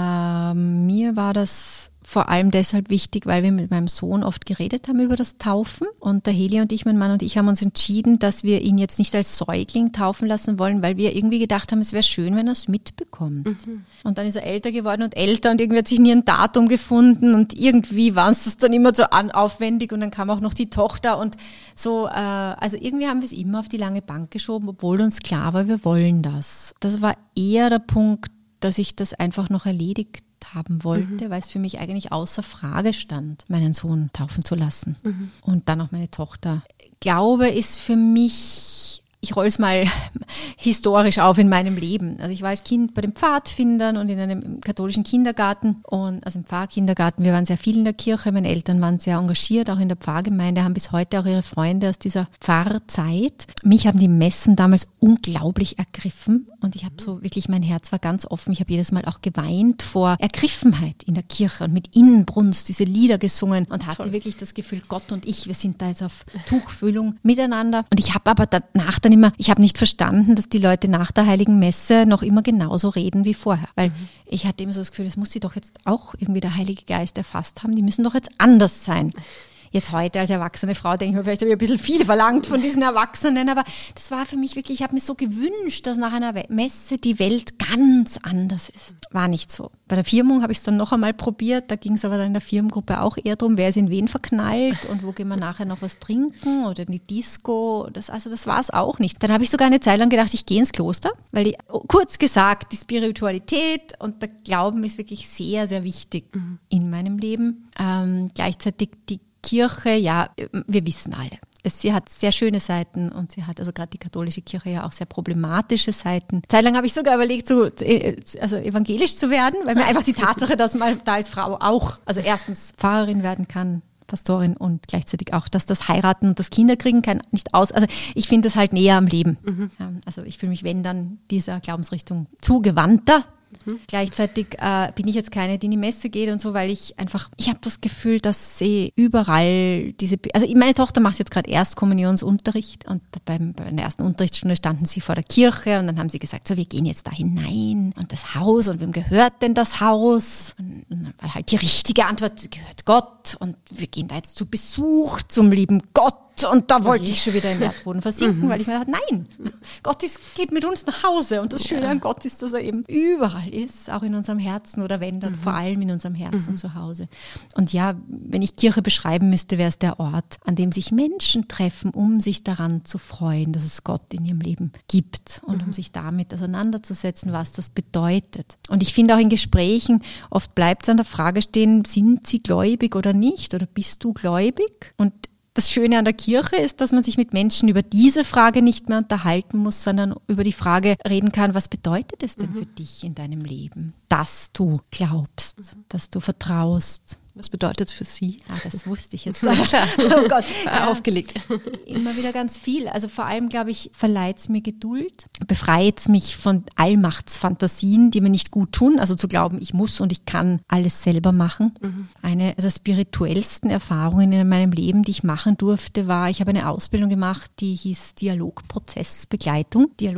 Ähm, mir war das vor allem deshalb wichtig, weil wir mit meinem Sohn oft geredet haben über das Taufen und der Heli und ich, mein Mann und ich, haben uns entschieden, dass wir ihn jetzt nicht als Säugling taufen lassen wollen, weil wir irgendwie gedacht haben, es wäre schön, wenn er es mitbekommt. Mhm. Und dann ist er älter geworden und älter und irgendwie hat sich nie ein Datum gefunden und irgendwie war es das dann immer so an, aufwendig und dann kam auch noch die Tochter und so, äh, also irgendwie haben wir es immer auf die lange Bank geschoben, obwohl uns klar war, wir wollen das. Das war eher der Punkt, dass ich das einfach noch erledigt haben wollte, mhm. weil es für mich eigentlich außer Frage stand, meinen Sohn taufen zu lassen. Mhm. Und dann auch meine Tochter. Glaube ist für mich, ich roll es mal historisch auf in meinem Leben. Also ich war als Kind bei den Pfadfindern und in einem katholischen Kindergarten und also im Pfarrkindergarten. Wir waren sehr viel in der Kirche. Meine Eltern waren sehr engagiert, auch in der Pfarrgemeinde, haben bis heute auch ihre Freunde aus dieser Pfarrzeit. Mich haben die Messen damals unglaublich ergriffen und ich habe so wirklich, mein Herz war ganz offen. Ich habe jedes Mal auch geweint vor Ergriffenheit in der Kirche und mit Inbrunst diese Lieder gesungen und hatte Toll. Wirklich das Gefühl, Gott und ich, wir sind da jetzt auf Tuchfühlung miteinander. Und ich habe aber danach dann immer, ich habe nicht verstanden, dass die Leute nach der Heiligen Messe noch immer genauso reden wie vorher. Weil mhm. ich hatte immer so das Gefühl, das muss sie doch jetzt auch irgendwie der Heilige Geist erfasst haben. Die müssen doch jetzt anders sein. Jetzt heute als erwachsene Frau denke ich mir, vielleicht habe ich ein bisschen viel verlangt von diesen Erwachsenen, aber das war für mich wirklich, ich habe mir so gewünscht, dass nach einer Messe die Welt ganz anders ist. War nicht so. Bei der Firmung habe ich es dann noch einmal probiert, da ging es aber dann in der Firmengruppe auch eher darum, wer ist in wen verknallt und wo gehen wir nachher noch was trinken oder in die Disco. Das, also das war es auch nicht. Dann habe ich sogar eine Zeit lang gedacht, ich gehe ins Kloster, weil die, kurz gesagt, die Spiritualität und der Glauben ist wirklich sehr, sehr wichtig mhm. in meinem Leben. Ähm, gleichzeitig die Kirche, ja, wir wissen alle. Sie hat sehr schöne Seiten und sie hat also gerade die katholische Kirche ja auch sehr problematische Seiten. Zeitlang habe ich sogar überlegt, so, also evangelisch zu werden, weil mir einfach die Tatsache, dass man da als Frau auch, also erstens Pfarrerin werden kann, Pastorin und gleichzeitig auch, dass das Heiraten und das Kinderkriegen kann nicht aus, also ich finde das halt näher am Leben. Mhm. Also ich fühle mich, wenn dann, dieser Glaubensrichtung zugewandter. Mhm. Gleichzeitig äh, bin ich jetzt keine, die in die Messe geht und so, weil ich einfach, ich habe das Gefühl, dass sie überall diese, also meine Tochter macht jetzt gerade Erstkommunionsunterricht und beim, bei der ersten Unterrichtsstunde standen sie vor der Kirche und dann haben sie gesagt, so wir gehen jetzt da hinein und das Haus und wem gehört denn das Haus? Und, und dann war halt die richtige Antwort, gehört Gott und wir gehen da jetzt zu Besuch zum lieben Gott. Und da wollte okay. ich schon wieder im Erdboden versinken, mhm. weil ich mir dachte, nein, Gott ist, geht mit uns nach Hause. Und das Schöne ja. an Gott ist, dass er eben überall ist, auch in unserem Herzen oder wenn, dann mhm. vor allem in unserem Herzen mhm. zu Hause. Und ja, wenn ich Kirche beschreiben müsste, wäre es der Ort, an dem sich Menschen treffen, um sich daran zu freuen, dass es Gott in ihrem Leben gibt und mhm. um sich damit auseinanderzusetzen, was das bedeutet. Und ich finde auch in Gesprächen, oft bleibt es an der Frage stehen, sind sie gläubig oder nicht? Oder bist du gläubig? Und das Schöne an der Kirche ist, dass man sich mit Menschen über diese Frage nicht mehr unterhalten muss, sondern über die Frage reden kann, was bedeutet es denn mhm. für dich in deinem Leben, dass du glaubst, mhm. dass du vertraust. Was bedeutet es für Sie? Ah, das wusste ich jetzt. Oh Gott. Aufgelegt. Immer wieder ganz viel. Also vor allem, glaube ich, verleiht es mir Geduld, befreit es mich von Allmachtsfantasien, die mir nicht gut tun. Also zu glauben, ich muss und ich kann alles selber machen. Mhm. Eine der spirituellsten Erfahrungen in meinem Leben, die ich machen durfte, war, ich habe eine Ausbildung gemacht, die hieß Dialogprozessbegleitung. Dialog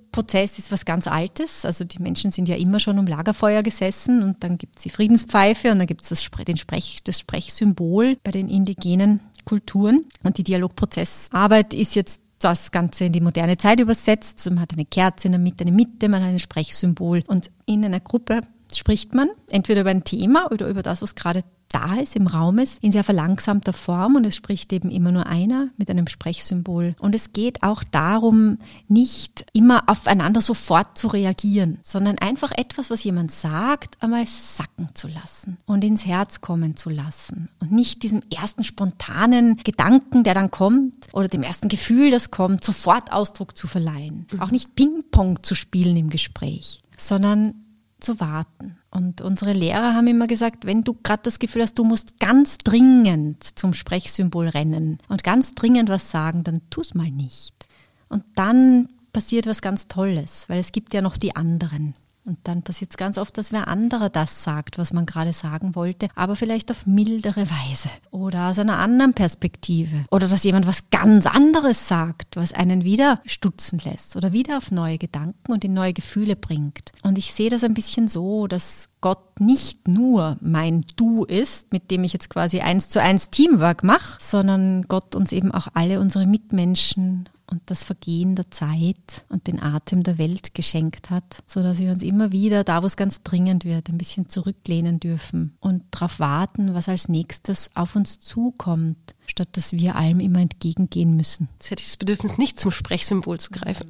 Dialogprozess ist was ganz Altes. Also die Menschen sind ja immer schon um Lagerfeuer gesessen und dann gibt es die Friedenspfeife und dann gibt es das, den Sprech, das Sprechsymbol bei den indigenen Kulturen. Und die Dialogprozessarbeit ist jetzt das Ganze in die moderne Zeit übersetzt. Also man hat eine Kerze in der Mitte, eine Mitte, man hat ein Sprechsymbol und in einer Gruppe spricht man entweder über ein Thema oder über das, was gerade da ist, im Raum ist, in sehr verlangsamter Form und es spricht eben immer nur einer mit einem Sprechsymbol. Und es geht auch darum, nicht immer aufeinander sofort zu reagieren, sondern einfach etwas, was jemand sagt, einmal sacken zu lassen und ins Herz kommen zu lassen und nicht diesem ersten spontanen Gedanken, der dann kommt oder dem ersten Gefühl, das kommt, sofort Ausdruck zu verleihen. Mhm. Auch nicht Ping-Pong zu spielen im Gespräch, sondern zu warten. Und unsere Lehrer haben immer gesagt, wenn du gerade das Gefühl hast, du musst ganz dringend zum Sprechsymbol rennen und ganz dringend was sagen, dann tu's mal nicht. Und dann passiert was ganz Tolles, weil es gibt ja noch die anderen. Und dann passiert es ganz oft, dass wer anderer das sagt, was man gerade sagen wollte, aber vielleicht auf mildere Weise oder aus einer anderen Perspektive. Oder dass jemand was ganz anderes sagt, was einen wieder stutzen lässt oder wieder auf neue Gedanken und in neue Gefühle bringt. Und ich sehe das ein bisschen so, dass Gott nicht nur mein Du ist, mit dem ich jetzt quasi eins zu eins Teamwork mache, sondern Gott uns eben auch alle unsere Mitmenschen und das Vergehen der Zeit und den Atem der Welt geschenkt hat, sodass wir uns immer wieder, da wo es ganz dringend wird, ein bisschen zurücklehnen dürfen und darauf warten, was als nächstes auf uns zukommt, statt dass wir allem immer entgegengehen müssen. Jetzt hätte ich das Bedürfnis, nicht zum Sprechsymbol zu greifen.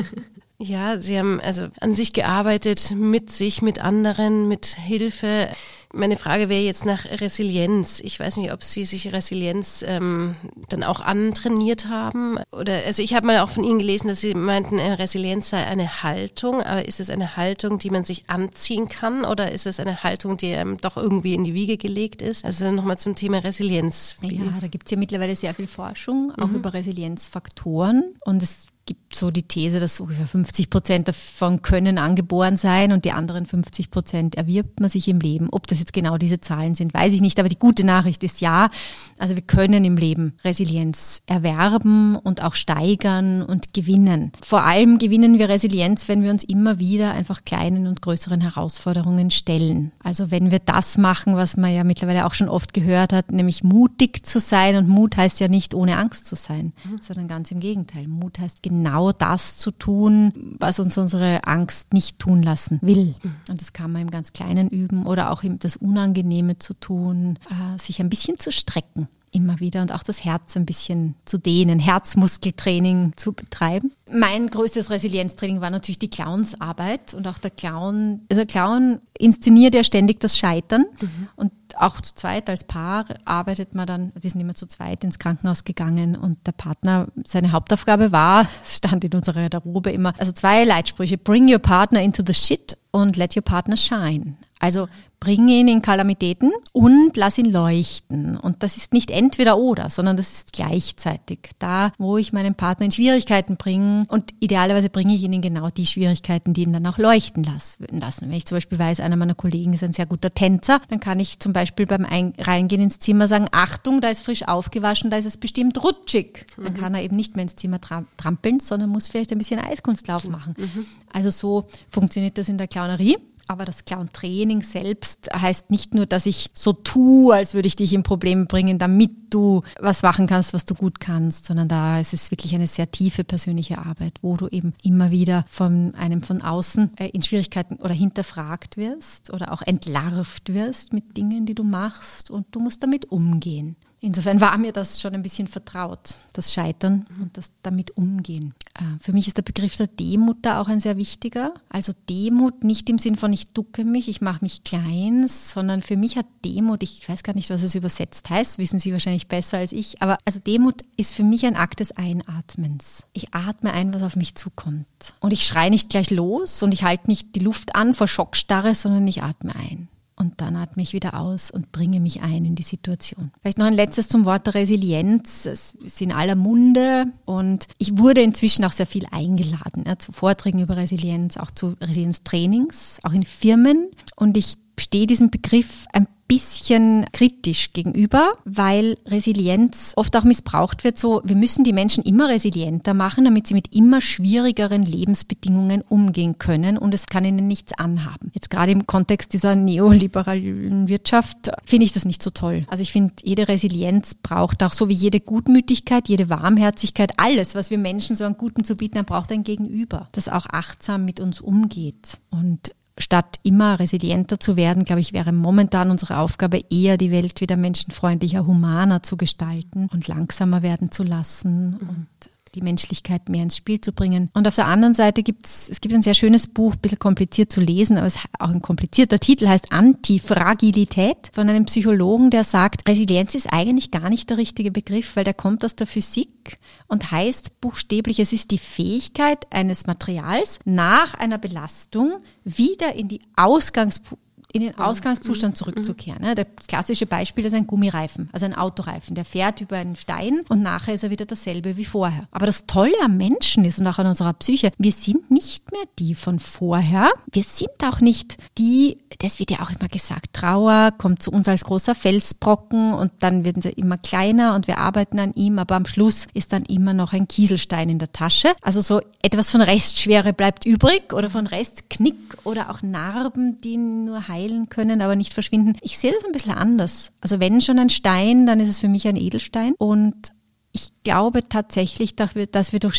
Ja, Sie haben also an sich gearbeitet, mit sich, mit anderen, mit Hilfe. Meine Frage wäre jetzt nach Resilienz. Ich weiß nicht, ob Sie sich Resilienz ähm, dann auch antrainiert haben. Oder also ich habe mal auch von Ihnen gelesen, dass Sie meinten, Resilienz sei eine Haltung. Aber ist es eine Haltung, die man sich anziehen kann? Oder ist es eine Haltung, die einem doch irgendwie in die Wiege gelegt ist? Also nochmal zum Thema Resilienz. Ja, da gibt es ja mittlerweile sehr viel Forschung, auch mhm. über Resilienzfaktoren. Und es gibt so die These, dass ungefähr fünfzig Prozent davon können angeboren sein und die anderen fünfzig Prozent erwirbt man sich im Leben. Ob das jetzt genau diese Zahlen sind, weiß ich nicht, aber die gute Nachricht ist ja, also wir können im Leben Resilienz erwerben und auch steigern und gewinnen. Vor allem gewinnen wir Resilienz, wenn wir uns immer wieder einfach kleinen und größeren Herausforderungen stellen. Also wenn wir das machen, was man ja mittlerweile auch schon oft gehört hat, nämlich mutig zu sein, und Mut heißt ja nicht ohne Angst zu sein, mhm. sondern ganz im Gegenteil. Mut heißt genau das zu tun, was uns unsere Angst nicht tun lassen will. Und das kann man im ganz Kleinen üben oder auch das Unangenehme zu tun, äh, sich ein bisschen zu strecken. Immer wieder und auch das Herz ein bisschen zu dehnen, Herzmuskeltraining zu betreiben. Mein größtes Resilienztraining war natürlich die Clownsarbeit und auch der Clown, der Clown inszeniert ja ständig das Scheitern mhm. und auch zu zweit als Paar arbeitet man dann, wir sind immer zu zweit ins Krankenhaus gegangen und der Partner, seine Hauptaufgabe war, es stand in unserer Garderobe immer, also zwei Leitsprüche, bring your partner into the shit und let your partner shine. Also bring ihn in Kalamitäten und lass ihn leuchten. Und das ist nicht entweder oder, sondern das ist gleichzeitig. Da, wo ich meinen Partner in Schwierigkeiten bringe und idealerweise bringe ich ihn in genau die Schwierigkeiten, die ihn dann auch leuchten lassen. Wenn ich zum Beispiel weiß, einer meiner Kollegen ist ein sehr guter Tänzer, dann kann ich zum Beispiel beim Ein- Reingehen ins Zimmer sagen, Achtung, da ist frisch aufgewaschen, da ist es bestimmt rutschig. Mhm. Dann kann er eben nicht mehr ins Zimmer tra- trampeln, sondern muss vielleicht ein bisschen Eiskunstlauf machen. Mhm. Also so funktioniert das in der Clownerie. Aber das Clown-Training selbst heißt nicht nur, dass ich so tue, als würde ich dich in Probleme bringen, damit du was machen kannst, was du gut kannst, sondern da ist es wirklich eine sehr tiefe persönliche Arbeit, wo du eben immer wieder von einem von außen äh, in Schwierigkeiten oder hinterfragt wirst oder auch entlarvt wirst mit Dingen, die du machst und du musst damit umgehen. Insofern war mir das schon ein bisschen vertraut, das Scheitern und das damit umgehen. Für mich ist der Begriff der Demut da auch ein sehr wichtiger. Also Demut nicht im Sinn von ich ducke mich, ich mache mich klein, sondern für mich hat Demut, ich weiß gar nicht, was es übersetzt heißt, wissen Sie wahrscheinlich besser als ich, aber also Demut ist für mich ein Akt des Einatmens. Ich atme ein, was auf mich zukommt. Und ich schreie nicht gleich los und ich halte nicht die Luft an vor Schockstarre, sondern ich atme ein. Und dann atme ich wieder aus und bringe mich ein in die Situation. Vielleicht noch ein letztes zum Wort der Resilienz. Es ist in aller Munde und ich wurde inzwischen auch sehr viel eingeladen, ja, zu Vorträgen über Resilienz, auch zu Resilienztrainings, auch in Firmen. Und ich stehe diesem Begriff ein bisschen kritisch gegenüber, weil Resilienz oft auch missbraucht wird. So, wir müssen die Menschen immer resilienter machen, damit sie mit immer schwierigeren Lebensbedingungen umgehen können und es kann ihnen nichts anhaben. Jetzt gerade im Kontext dieser neoliberalen Wirtschaft finde ich das nicht so toll. Also ich finde, jede Resilienz braucht auch so wie jede Gutmütigkeit, jede Warmherzigkeit, alles, was wir Menschen so an Guten zu bieten haben, braucht ein Gegenüber, das auch achtsam mit uns umgeht. Und statt immer resilienter zu werden, glaube ich, wäre momentan unsere Aufgabe eher, die Welt wieder menschenfreundlicher, humaner zu gestalten und langsamer werden zu lassen und die Menschlichkeit mehr ins Spiel zu bringen. Und auf der anderen Seite gibt es, es gibt ein sehr schönes Buch, ein bisschen kompliziert zu lesen, aber es ist auch ein komplizierter Titel, heißt Antifragilität, von einem Psychologen, der sagt, Resilienz ist eigentlich gar nicht der richtige Begriff, weil der kommt aus der Physik und heißt buchstäblich, es ist die Fähigkeit eines Materials nach einer Belastung wieder in die Ausgangs in den Ausgangszustand zurückzukehren. Das klassische Beispiel ist ein Gummireifen, also ein Autoreifen. Der fährt über einen Stein und nachher ist er wieder dasselbe wie vorher. Aber das Tolle am Menschen ist und auch an unserer Psyche, wir sind nicht mehr die von vorher. Wir sind auch nicht die, das wird ja auch immer gesagt, Trauer kommt zu uns als großer Felsbrocken und dann werden sie immer kleiner und wir arbeiten an ihm, aber am Schluss ist dann immer noch ein Kieselstein in der Tasche. Also so etwas von Restschwere bleibt übrig oder von Restknick oder auch Narben, die nur heilen können, aber nicht verschwinden. Ich sehe das ein bisschen anders. Also wenn schon ein Stein, dann ist es für mich ein Edelstein. Und ich glaube tatsächlich, dass wir, dass wir durch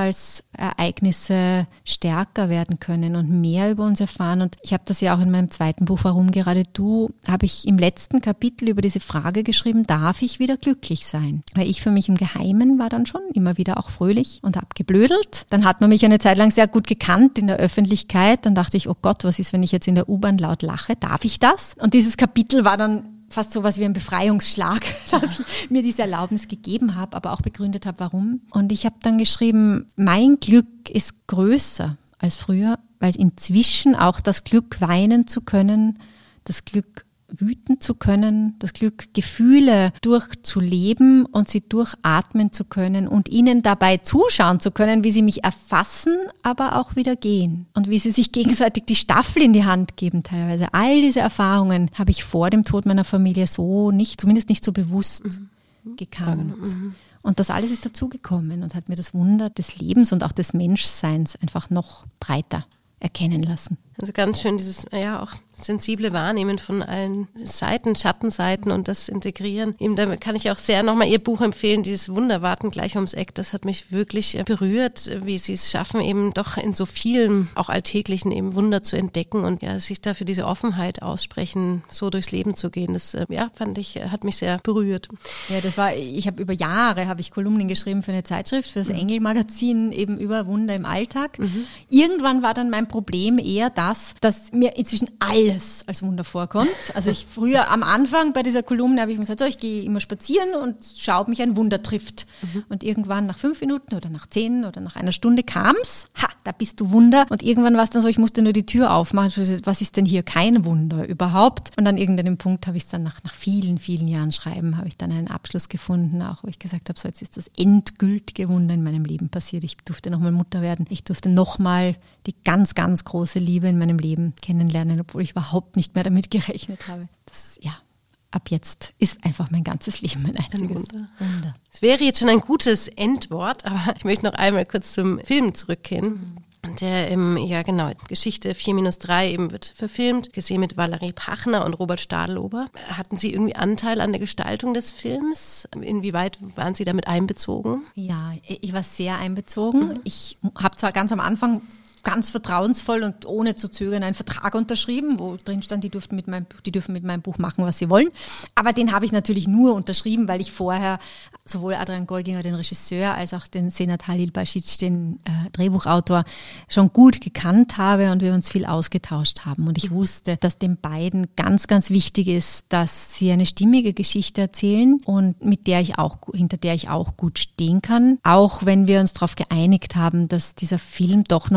Schicksalsereignisse stärker werden können und mehr über uns erfahren. Und ich habe das ja auch in meinem zweiten Buch, Warum gerade du, habe ich im letzten Kapitel über diese Frage geschrieben, darf ich wieder glücklich sein? Weil ich für mich im Geheimen war dann schon immer wieder auch fröhlich und habe geblödelt. Dann hat man mich eine Zeit lang sehr gut gekannt in der Öffentlichkeit. Dann dachte ich, oh Gott, was ist, wenn ich jetzt in der U-Bahn laut lache? Darf ich das? Und dieses Kapitel war dann fast so was wie ein Befreiungsschlag, dass ich mir diese Erlaubnis gegeben habe, aber auch begründet habe, warum. Und ich habe dann geschrieben, mein Glück ist größer als früher, weil inzwischen auch das Glück, weinen zu können, das Glück, wüten zu können, das Glück, Gefühle durchzuleben und sie durchatmen zu können und ihnen dabei zuschauen zu können, wie sie mich erfassen, aber auch wieder gehen und wie sie sich gegenseitig die Staffel in die Hand geben teilweise. All diese Erfahrungen habe ich vor dem Tod meiner Familie so nicht, zumindest nicht so bewusst mhm. gekannt. Mhm. Und das alles ist dazugekommen und hat mir das Wunder des Lebens und auch des Menschseins einfach noch breiter erkennen lassen. Also ganz schön dieses, ja, auch sensible Wahrnehmen von allen Seiten, Schattenseiten und das Integrieren. Eben, da kann ich auch sehr nochmal Ihr Buch empfehlen, dieses Wunder warten gleich ums Eck. Das hat mich wirklich berührt, wie Sie es schaffen, eben doch in so vielen, auch alltäglichen eben Wunder zu entdecken und ja, sich dafür diese Offenheit aussprechen, so durchs Leben zu gehen. Das, ja, fand ich, hat mich sehr berührt. Ja, das war, ich habe über Jahre, habe ich Kolumnen geschrieben für eine Zeitschrift, für das mhm. Engel-Magazin, eben über Wunder im Alltag. Mhm. Irgendwann war dann mein Problem eher das, dass mir inzwischen alles als Wunder vorkommt. Also ich früher am Anfang bei dieser Kolumne habe ich mir gesagt, so, ich gehe immer spazieren und schaue, ob mich ein Wunder trifft. Mhm. Und irgendwann nach fünf Minuten oder nach zehn oder nach einer Stunde kam's, ha, da bist du Wunder. Und irgendwann war es dann so, ich musste nur die Tür aufmachen. Was ist denn hier kein Wunder überhaupt? Und an irgendeinem Punkt habe ich es dann nach, nach vielen, vielen Jahren Schreiben, habe ich dann einen Abschluss gefunden, auch wo ich gesagt habe, so jetzt ist das endgültige Wunder in meinem Leben passiert. Ich durfte nochmal Mutter werden. Ich durfte nochmal die ganz, ganz große Liebe in meinem Leben kennenlernen, obwohl ich überhaupt nicht mehr damit gerechnet habe. Das, ja, ab jetzt ist einfach mein ganzes Leben ein einziges ein Wunder. Wunder. Es wäre jetzt schon ein gutes Endwort, aber ich möchte noch einmal kurz zum Film zurückgehen. Und der im, ja genau, Geschichte vier minus drei eben wird verfilmt, gesehen mit Valerie Pachner und Robert Stadelober. Hatten Sie irgendwie Anteil an der Gestaltung des Films? Inwieweit waren Sie damit einbezogen? Ja, ich war sehr einbezogen. Mhm. Ich habe zwar ganz am Anfang ganz vertrauensvoll und ohne zu zögern einen Vertrag unterschrieben, wo drin stand, die dürfen mit meinem, die dürfen mit meinem Buch machen, was sie wollen. Aber den habe ich natürlich nur unterschrieben, weil ich vorher sowohl Adrian Golginger, den Regisseur, als auch den Senat Halil Bashic, den äh, Drehbuchautor, schon gut gekannt habe und wir uns viel ausgetauscht haben. Und ich wusste, dass den beiden ganz, ganz wichtig ist, dass sie eine stimmige Geschichte erzählen und mit der ich auch, hinter der ich auch gut stehen kann. Auch wenn wir uns darauf geeinigt haben, dass dieser Film doch noch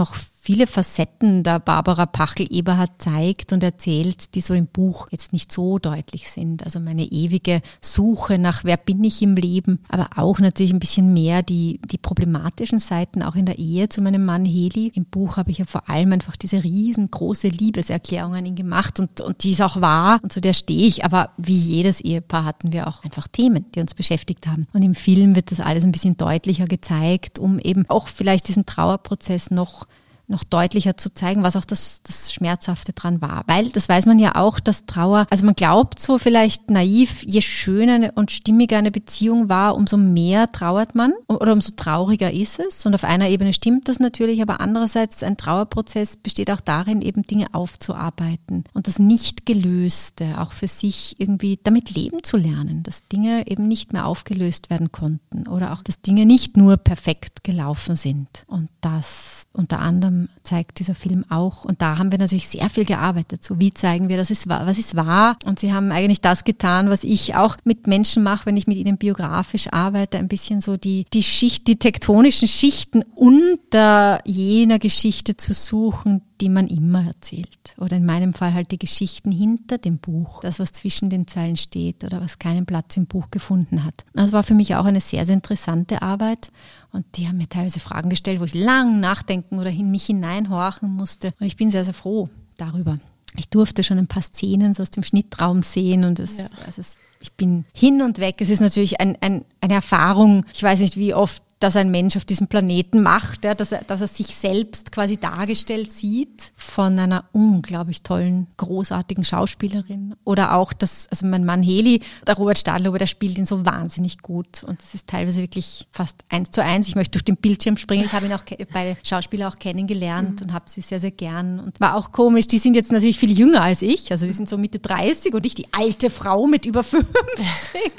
viele Facetten der Barbara Pachel-Eberhardt zeigt und erzählt, die so im Buch jetzt nicht so deutlich sind. Also meine ewige Suche nach, wer bin ich im Leben, aber auch natürlich ein bisschen mehr die, die problematischen Seiten auch in der Ehe zu meinem Mann Heli. Im Buch habe ich ja vor allem einfach diese riesengroße Liebeserklärung an ihn gemacht und, und die ist auch wahr und zu der stehe ich. Aber wie jedes Ehepaar hatten wir auch einfach Themen, die uns beschäftigt haben. Und im Film wird das alles ein bisschen deutlicher gezeigt, um eben auch vielleicht diesen Trauerprozess noch noch deutlicher zu zeigen, was auch das, das Schmerzhafte dran war. Weil, das weiß man ja auch, dass Trauer, also man glaubt so vielleicht naiv, je schöner und stimmiger eine Beziehung war, umso mehr trauert man oder umso trauriger ist es. Und auf einer Ebene stimmt das natürlich, aber andererseits ein Trauerprozess besteht auch darin, eben Dinge aufzuarbeiten und das Nicht-Gelöste auch für sich irgendwie damit leben zu lernen, dass Dinge eben nicht mehr aufgelöst werden konnten oder auch, dass Dinge nicht nur perfekt gelaufen sind. Und das unter anderem zeigt dieser Film auch. Und da haben wir natürlich sehr viel gearbeitet. So, wie zeigen wir, dass es wahr, was ist wahr? Und sie haben eigentlich das getan, was ich auch mit Menschen mache, wenn ich mit ihnen biografisch arbeite, ein bisschen so die, die Schicht, die tektonischen Schichten unter jener Geschichte zu suchen, die man immer erzählt. Oder in meinem Fall halt die Geschichten hinter dem Buch. Das, was zwischen den Zeilen steht oder was keinen Platz im Buch gefunden hat. Das war für mich auch eine sehr, sehr interessante Arbeit. Und die haben mir teilweise Fragen gestellt, wo ich lang nachdenken oder in mich hineinhorchen musste. Und ich bin sehr, sehr froh darüber. Ich durfte schon ein paar Szenen so aus dem Schnittraum sehen und es, ja. also es, ich bin hin und weg. Es ist natürlich ein, ein, eine Erfahrung, ich weiß nicht, wie oft das ein Mensch auf diesem Planeten macht, ja, dass er, dass er sich selbst quasi dargestellt sieht von einer unglaublich tollen, großartigen Schauspielerin. Oder auch das, also mein Mann Heli, der Robert Stadlober, der spielt ihn so wahnsinnig gut. Und das ist teilweise wirklich fast eins zu eins. Ich möchte durch den Bildschirm springen. Ich habe ihn auch bei Schauspieler auch kennengelernt mhm. und habe sie sehr, sehr gern. Und war auch komisch, die sind jetzt natürlich viel jünger als ich. Also die sind so Mitte dreißig und ich die alte Frau mit über fünfzig.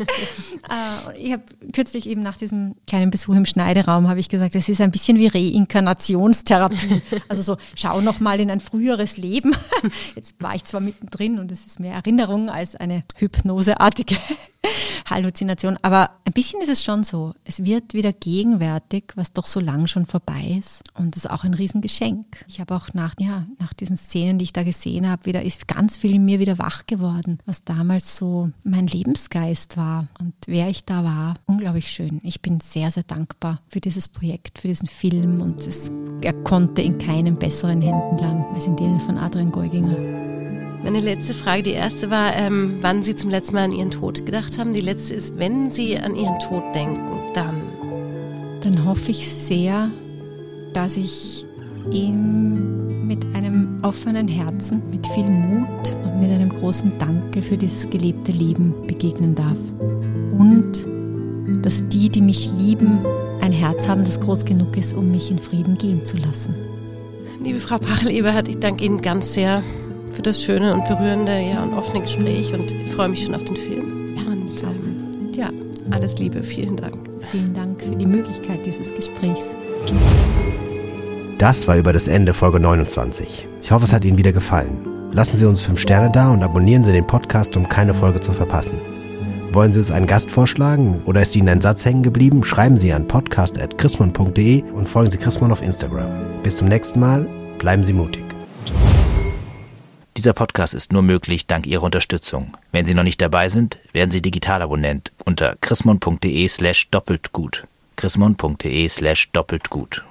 uh, ich habe kürzlich eben nach diesem kleinen Besuch im Schneideraum habe ich gesagt, es ist ein bisschen wie Reinkarnationstherapie. Also so, schau noch mal in ein früheres Leben. Jetzt war ich zwar mittendrin und es ist mehr Erinnerung als eine hypnoseartige Halluzination, aber ein bisschen ist es schon so. Es wird wieder gegenwärtig, was doch so lang schon vorbei ist und das ist auch ein Riesengeschenk. Ich habe auch nach, ja, nach diesen Szenen, die ich da gesehen habe, wieder ist ganz viel in mir wieder wach geworden, was damals so mein Lebensgeist war und wer ich da war. Unglaublich schön. Ich bin sehr, sehr dankbar für dieses Projekt, für diesen Film und es, er konnte in keinen besseren Händen landen als in denen von Adrian Geuginger. Meine letzte Frage, die erste war, ähm, wann Sie zum letzten Mal an Ihren Tod gedacht haben. Die letzte ist, wenn Sie an Ihren Tod denken, dann? Dann hoffe ich sehr, dass ich ihm mit einem offenen Herzen, mit viel Mut und mit einem großen Danke für dieses gelebte Leben begegnen darf. Und dass die, die mich lieben, ein Herz haben, das groß genug ist, um mich in Frieden gehen zu lassen. Liebe Frau Pachel-Eberhardt, ich danke Ihnen ganz sehr für das schöne und berührende ja, und offene Gespräch und ich freue mich schon auf den Film. Ja, und ähm, ja, alles Liebe, vielen Dank. Vielen Dank für die Möglichkeit dieses Gesprächs. Das war Über das Ende Folge neunundzwanzig. Ich hoffe, es hat Ihnen wieder gefallen. Lassen Sie uns fünf Sterne da und abonnieren Sie den Podcast, um keine Folge zu verpassen. Wollen Sie uns einen Gast vorschlagen oder ist Ihnen ein Satz hängen geblieben? Schreiben Sie an podcast at chrismon punkt de und folgen Sie Chrismon auf Instagram. Bis zum nächsten Mal, bleiben Sie mutig. Dieser Podcast ist nur möglich dank Ihrer Unterstützung. Wenn Sie noch nicht dabei sind, werden Sie Digitalabonnent unter chrismon punkt de slash doppelt gut. chrismon punkt de slash doppelt gut.